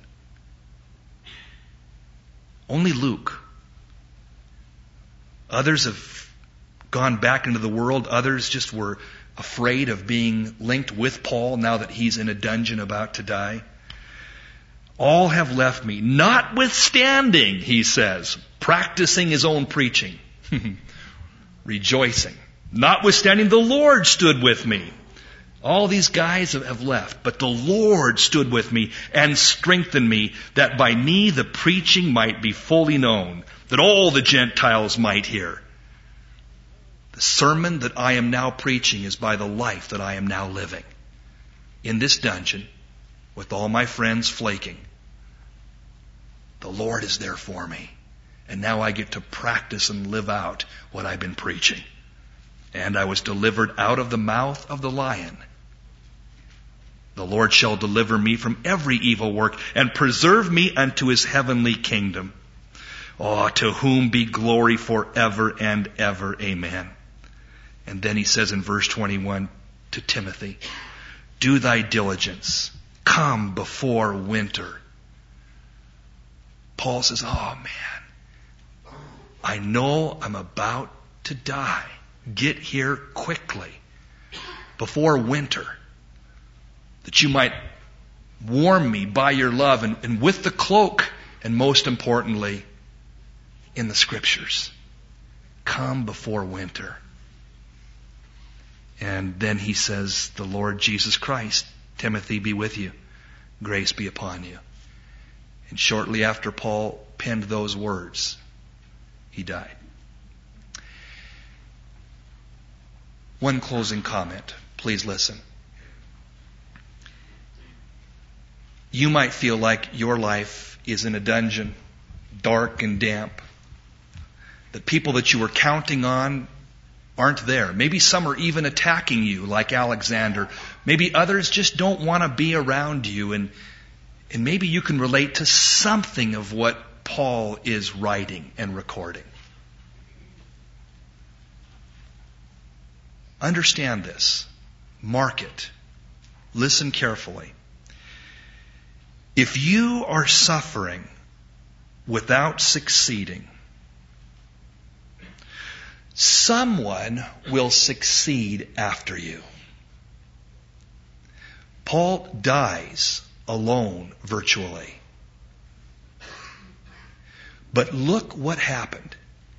Only Luke. Others have gone back into the world. Others just were afraid of being linked with Paul now that he's in a dungeon about to die. All have left me, notwithstanding, he says, practicing his own preaching, rejoicing. Notwithstanding, the Lord stood with me. All these guys have left, but the Lord stood with me and strengthened me, that by me the preaching might be fully known, that all the Gentiles might hear. The sermon that I am now preaching is by the life that I am now living. In this dungeon, with all my friends flaking, the Lord is there for me. And now I get to practice and live out what I've been preaching. And I was delivered out of the mouth of the lion. The Lord shall deliver me from every evil work and preserve me unto his heavenly kingdom. Oh, to whom be glory forever and ever. Amen. And then he says in verse 21 to Timothy, do thy diligence. Come before winter. Paul says, oh man, I know I'm about to die. Get here quickly before winter, that you might warm me by your love and with the cloak, and most importantly, in the Scriptures. Come before winter. And then he says, the Lord Jesus Christ, Timothy, be with you. Grace be upon you. And shortly after Paul penned those words, he died. One closing comment. Please listen. You might feel like your life is in a dungeon, dark and damp. The people that you were counting on aren't there. Maybe some are even attacking you, like Alexander. Maybe others just don't want to be around you. And maybe you can relate to something of what Paul is writing and recording. Understand this. Mark it. Listen carefully. If you are suffering without succeeding, someone will succeed after you. Paul dies alone virtually. But look what happened.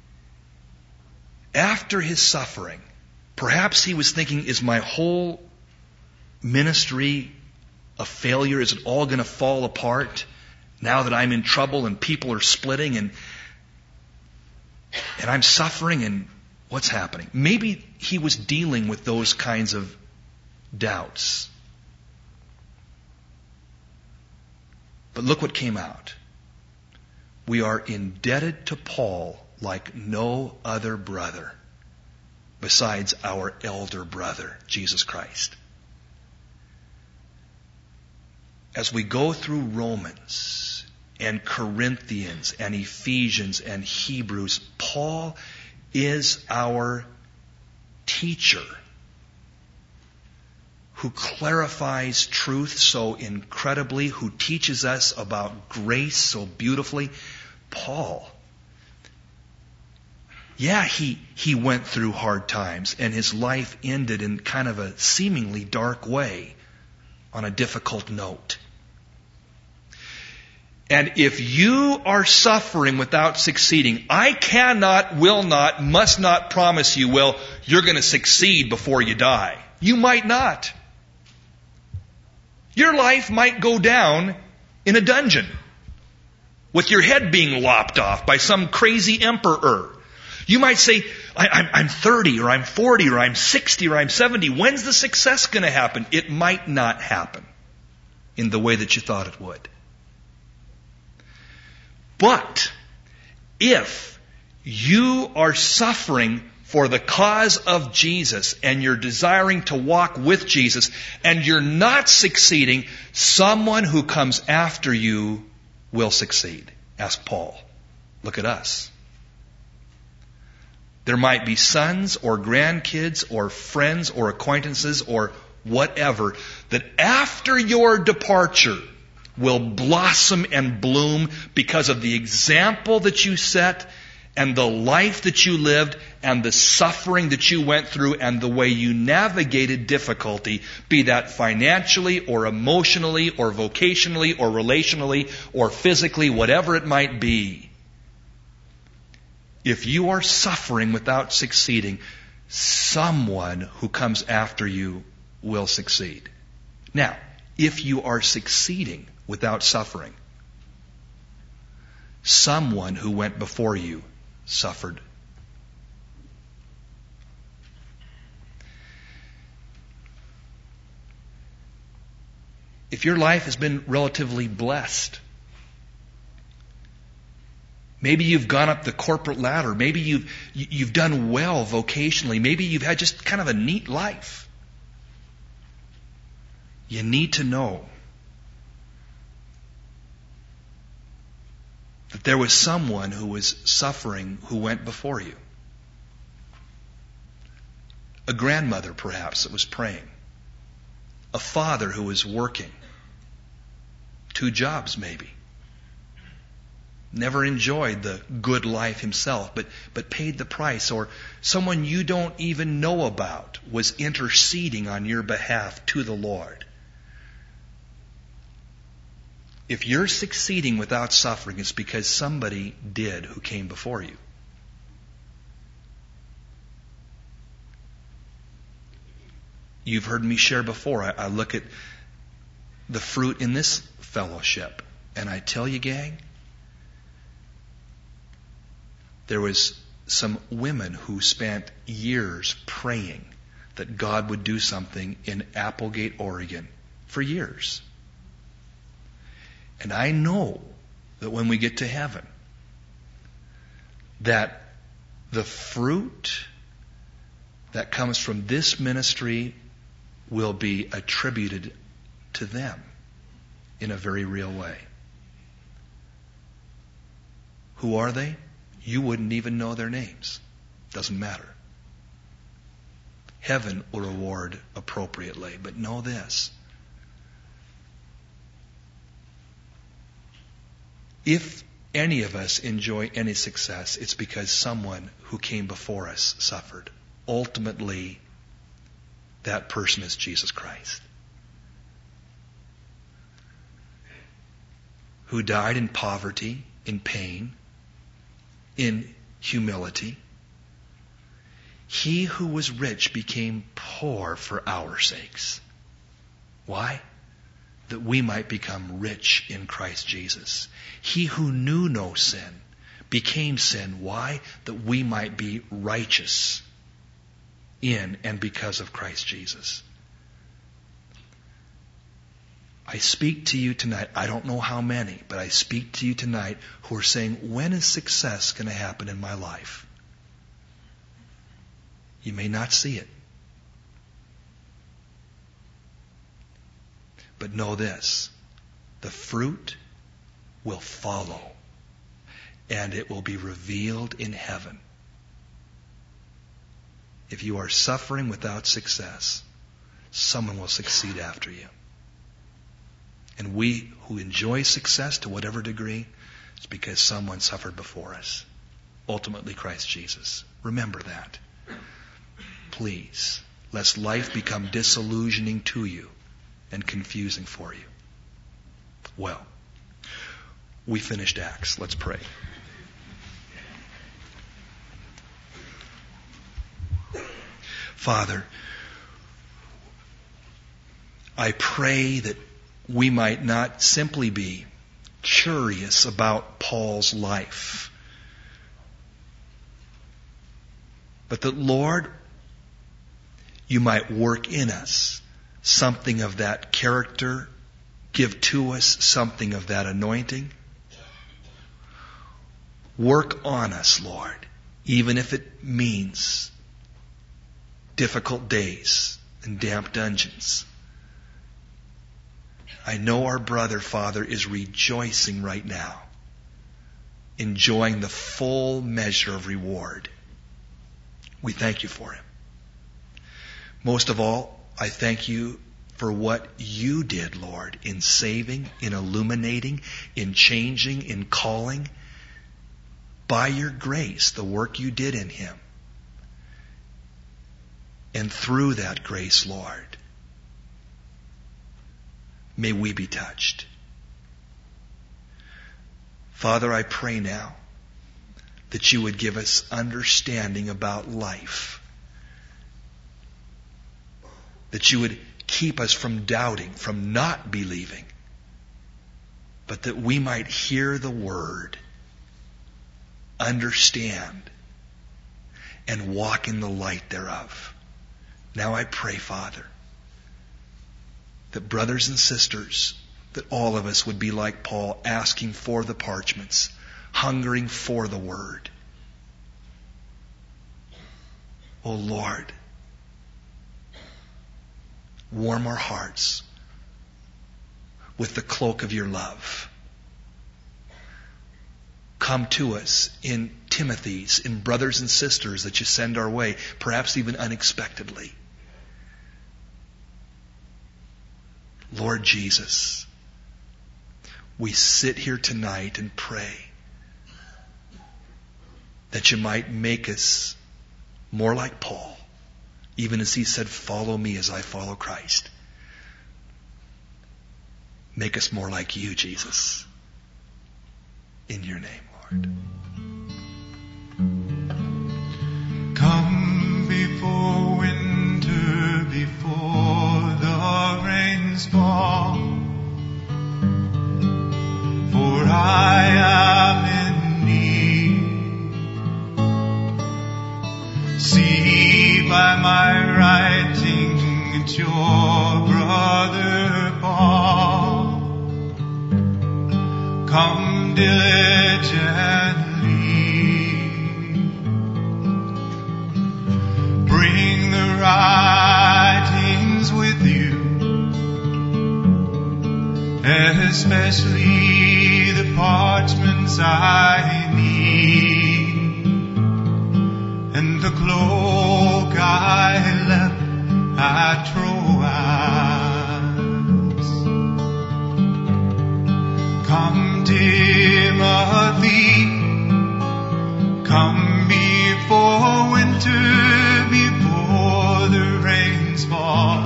After his suffering, perhaps he was thinking, is my whole ministry a failure? Is it all going to fall apart now that I'm in trouble and people are splitting and I'm suffering and what's happening? Maybe he was dealing with those kinds of doubts. But look what came out. We are indebted to Paul like no other brother besides our elder brother, Jesus Christ. As we go through Romans and Corinthians and Ephesians and Hebrews, Paul is our teacher who clarifies truth so incredibly, who teaches us about grace so beautifully. Paul, yeah, he went through hard times and his life ended in kind of a seemingly dark way on a difficult note. And if you are suffering without succeeding, I cannot, will not, must not promise you, well, you're going to succeed before you die. You might not. Your life might go down in a dungeon with your head being lopped off by some crazy emperor. You might say, I'm 30 or I'm 40 or I'm 60 or I'm 70. When's the success going to happen? It might not happen in the way that you thought it would. But if you are suffering for the cause of Jesus and you're desiring to walk with Jesus and you're not succeeding, someone who comes after you will succeed. Ask Paul. Look at us. There might be sons or grandkids or friends or acquaintances or whatever that after your departure will blossom and bloom because of the example that you set and the life that you lived and the suffering that you went through and the way you navigated difficulty, be that financially or emotionally or vocationally or relationally or physically, whatever it might be. If you are suffering without succeeding, someone who comes after you will succeed. Now, if you are succeeding without suffering, someone who went before you suffered. If your life has been relatively blessed, maybe you've gone up the corporate ladder, maybe you've done well vocationally, maybe you've had just kind of a neat life, you need to know that there was someone who was suffering who went before you. A grandmother, perhaps, that was praying. A father who was working. 2 jobs, maybe. Never enjoyed the good life himself, but paid the price. Or someone you don't even know about was interceding on your behalf to the Lord. If you're succeeding without suffering, it's because somebody did who came before you. You've heard me share before. I look at the fruit in this fellowship, and I tell you, gang, there was some women who spent years praying that God would do something in Applegate, Oregon, for years. And I know that when we get to heaven, that the fruit that comes from this ministry will be attributed to them in a very real way. Who are they? You wouldn't even know their names. Doesn't matter. Heaven will reward appropriately. But know this. If any of us enjoy any success, it's because someone who came before us suffered. Ultimately, that person is Jesus Christ, who died in poverty, in pain, in humility. He who was rich became poor for our sakes. Why? That we might become rich in Christ Jesus. He who knew no sin became sin. Why? That we might be righteous in and because of Christ Jesus. I speak to you tonight. I don't know how many, but I speak to you tonight who are saying, when is success going to happen in my life? You may not see it. But know this, the fruit will follow, and it will be revealed in heaven. If you are suffering without success, someone will succeed after you. And we who enjoy success to whatever degree, it's because someone suffered before us. Ultimately, Christ Jesus. Remember that. Please, lest life become disillusioning to you and confusing for you. Well, we finished Acts. Let's pray. Father, I pray that we might not simply be curious about Paul's life, but that, Lord, you might work in us something of that character, give to us something of that anointing. Work on us, Lord, even if it means difficult days and damp dungeons. I know our brother, Father, is rejoicing right now, enjoying the full measure of reward. We thank you for him. Most of all, I thank you for what you did, Lord, in saving, in illuminating, in changing, in calling. By your grace, the work you did in him. And through that grace, Lord, may we be touched. Father, I pray now that you would give us understanding about life. That you would keep us from doubting, from not believing, but that we might hear the word, understand, and walk in the light thereof. Now I pray, Father, that brothers and sisters, that all of us would be like Paul, asking for the parchments, hungering for the word. Oh Lord, warm our hearts with the cloak of your love. Come to us in Timothy's, in brothers and sisters that you send our way, perhaps even unexpectedly. Lord Jesus, we sit here tonight and pray that you might make us more like Paul, even as he said, follow me as I follow Christ. Make us more like you, Jesus. In your name, Lord. Come before winter, before the rains fall, for I am in need. See by my writing it's your brother Paul. come diligently. Bring the writings with you, especially the parchments I need, and the cloak I left at Troas. Come, Timothy, come before winter, before the rains fall.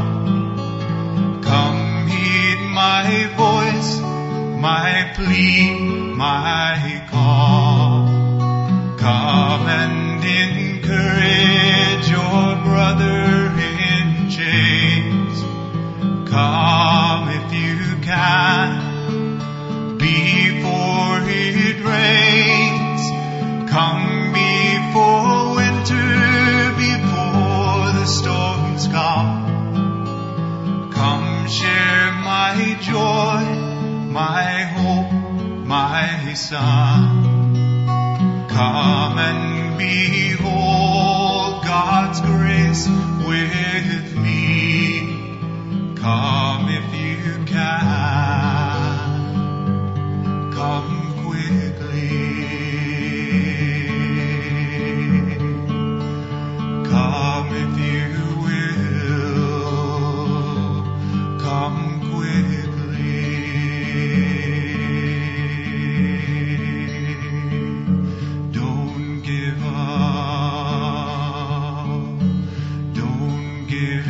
Come heed my voice, my plea, my call. Come and encourage your brother in chains. Come if you can, before it rains. Come before winter, before the storms come. Come share my joy, my hope, my son. Come and behold God's grace with me. Come if you can. Come quickly. Come if you will. Come quickly. Don't give up. Don't give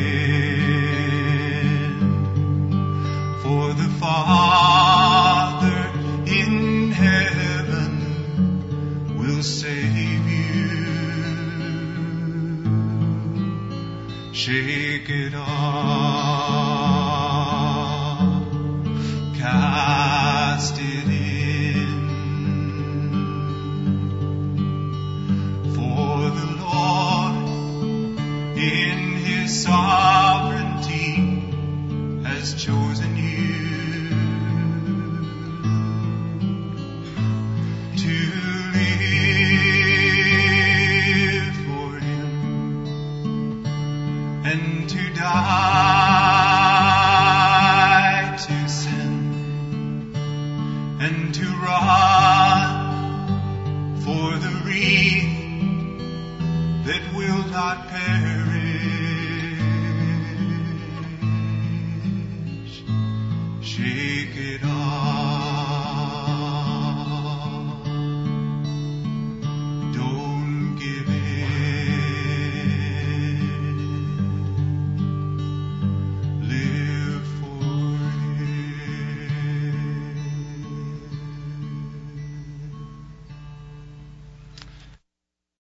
in. For the Father in heaven will save you. Shake it off, cast it in. For the Lord in His sovereignty has chosen you to live for Him and to die to sin and to run for the wreath that will not perish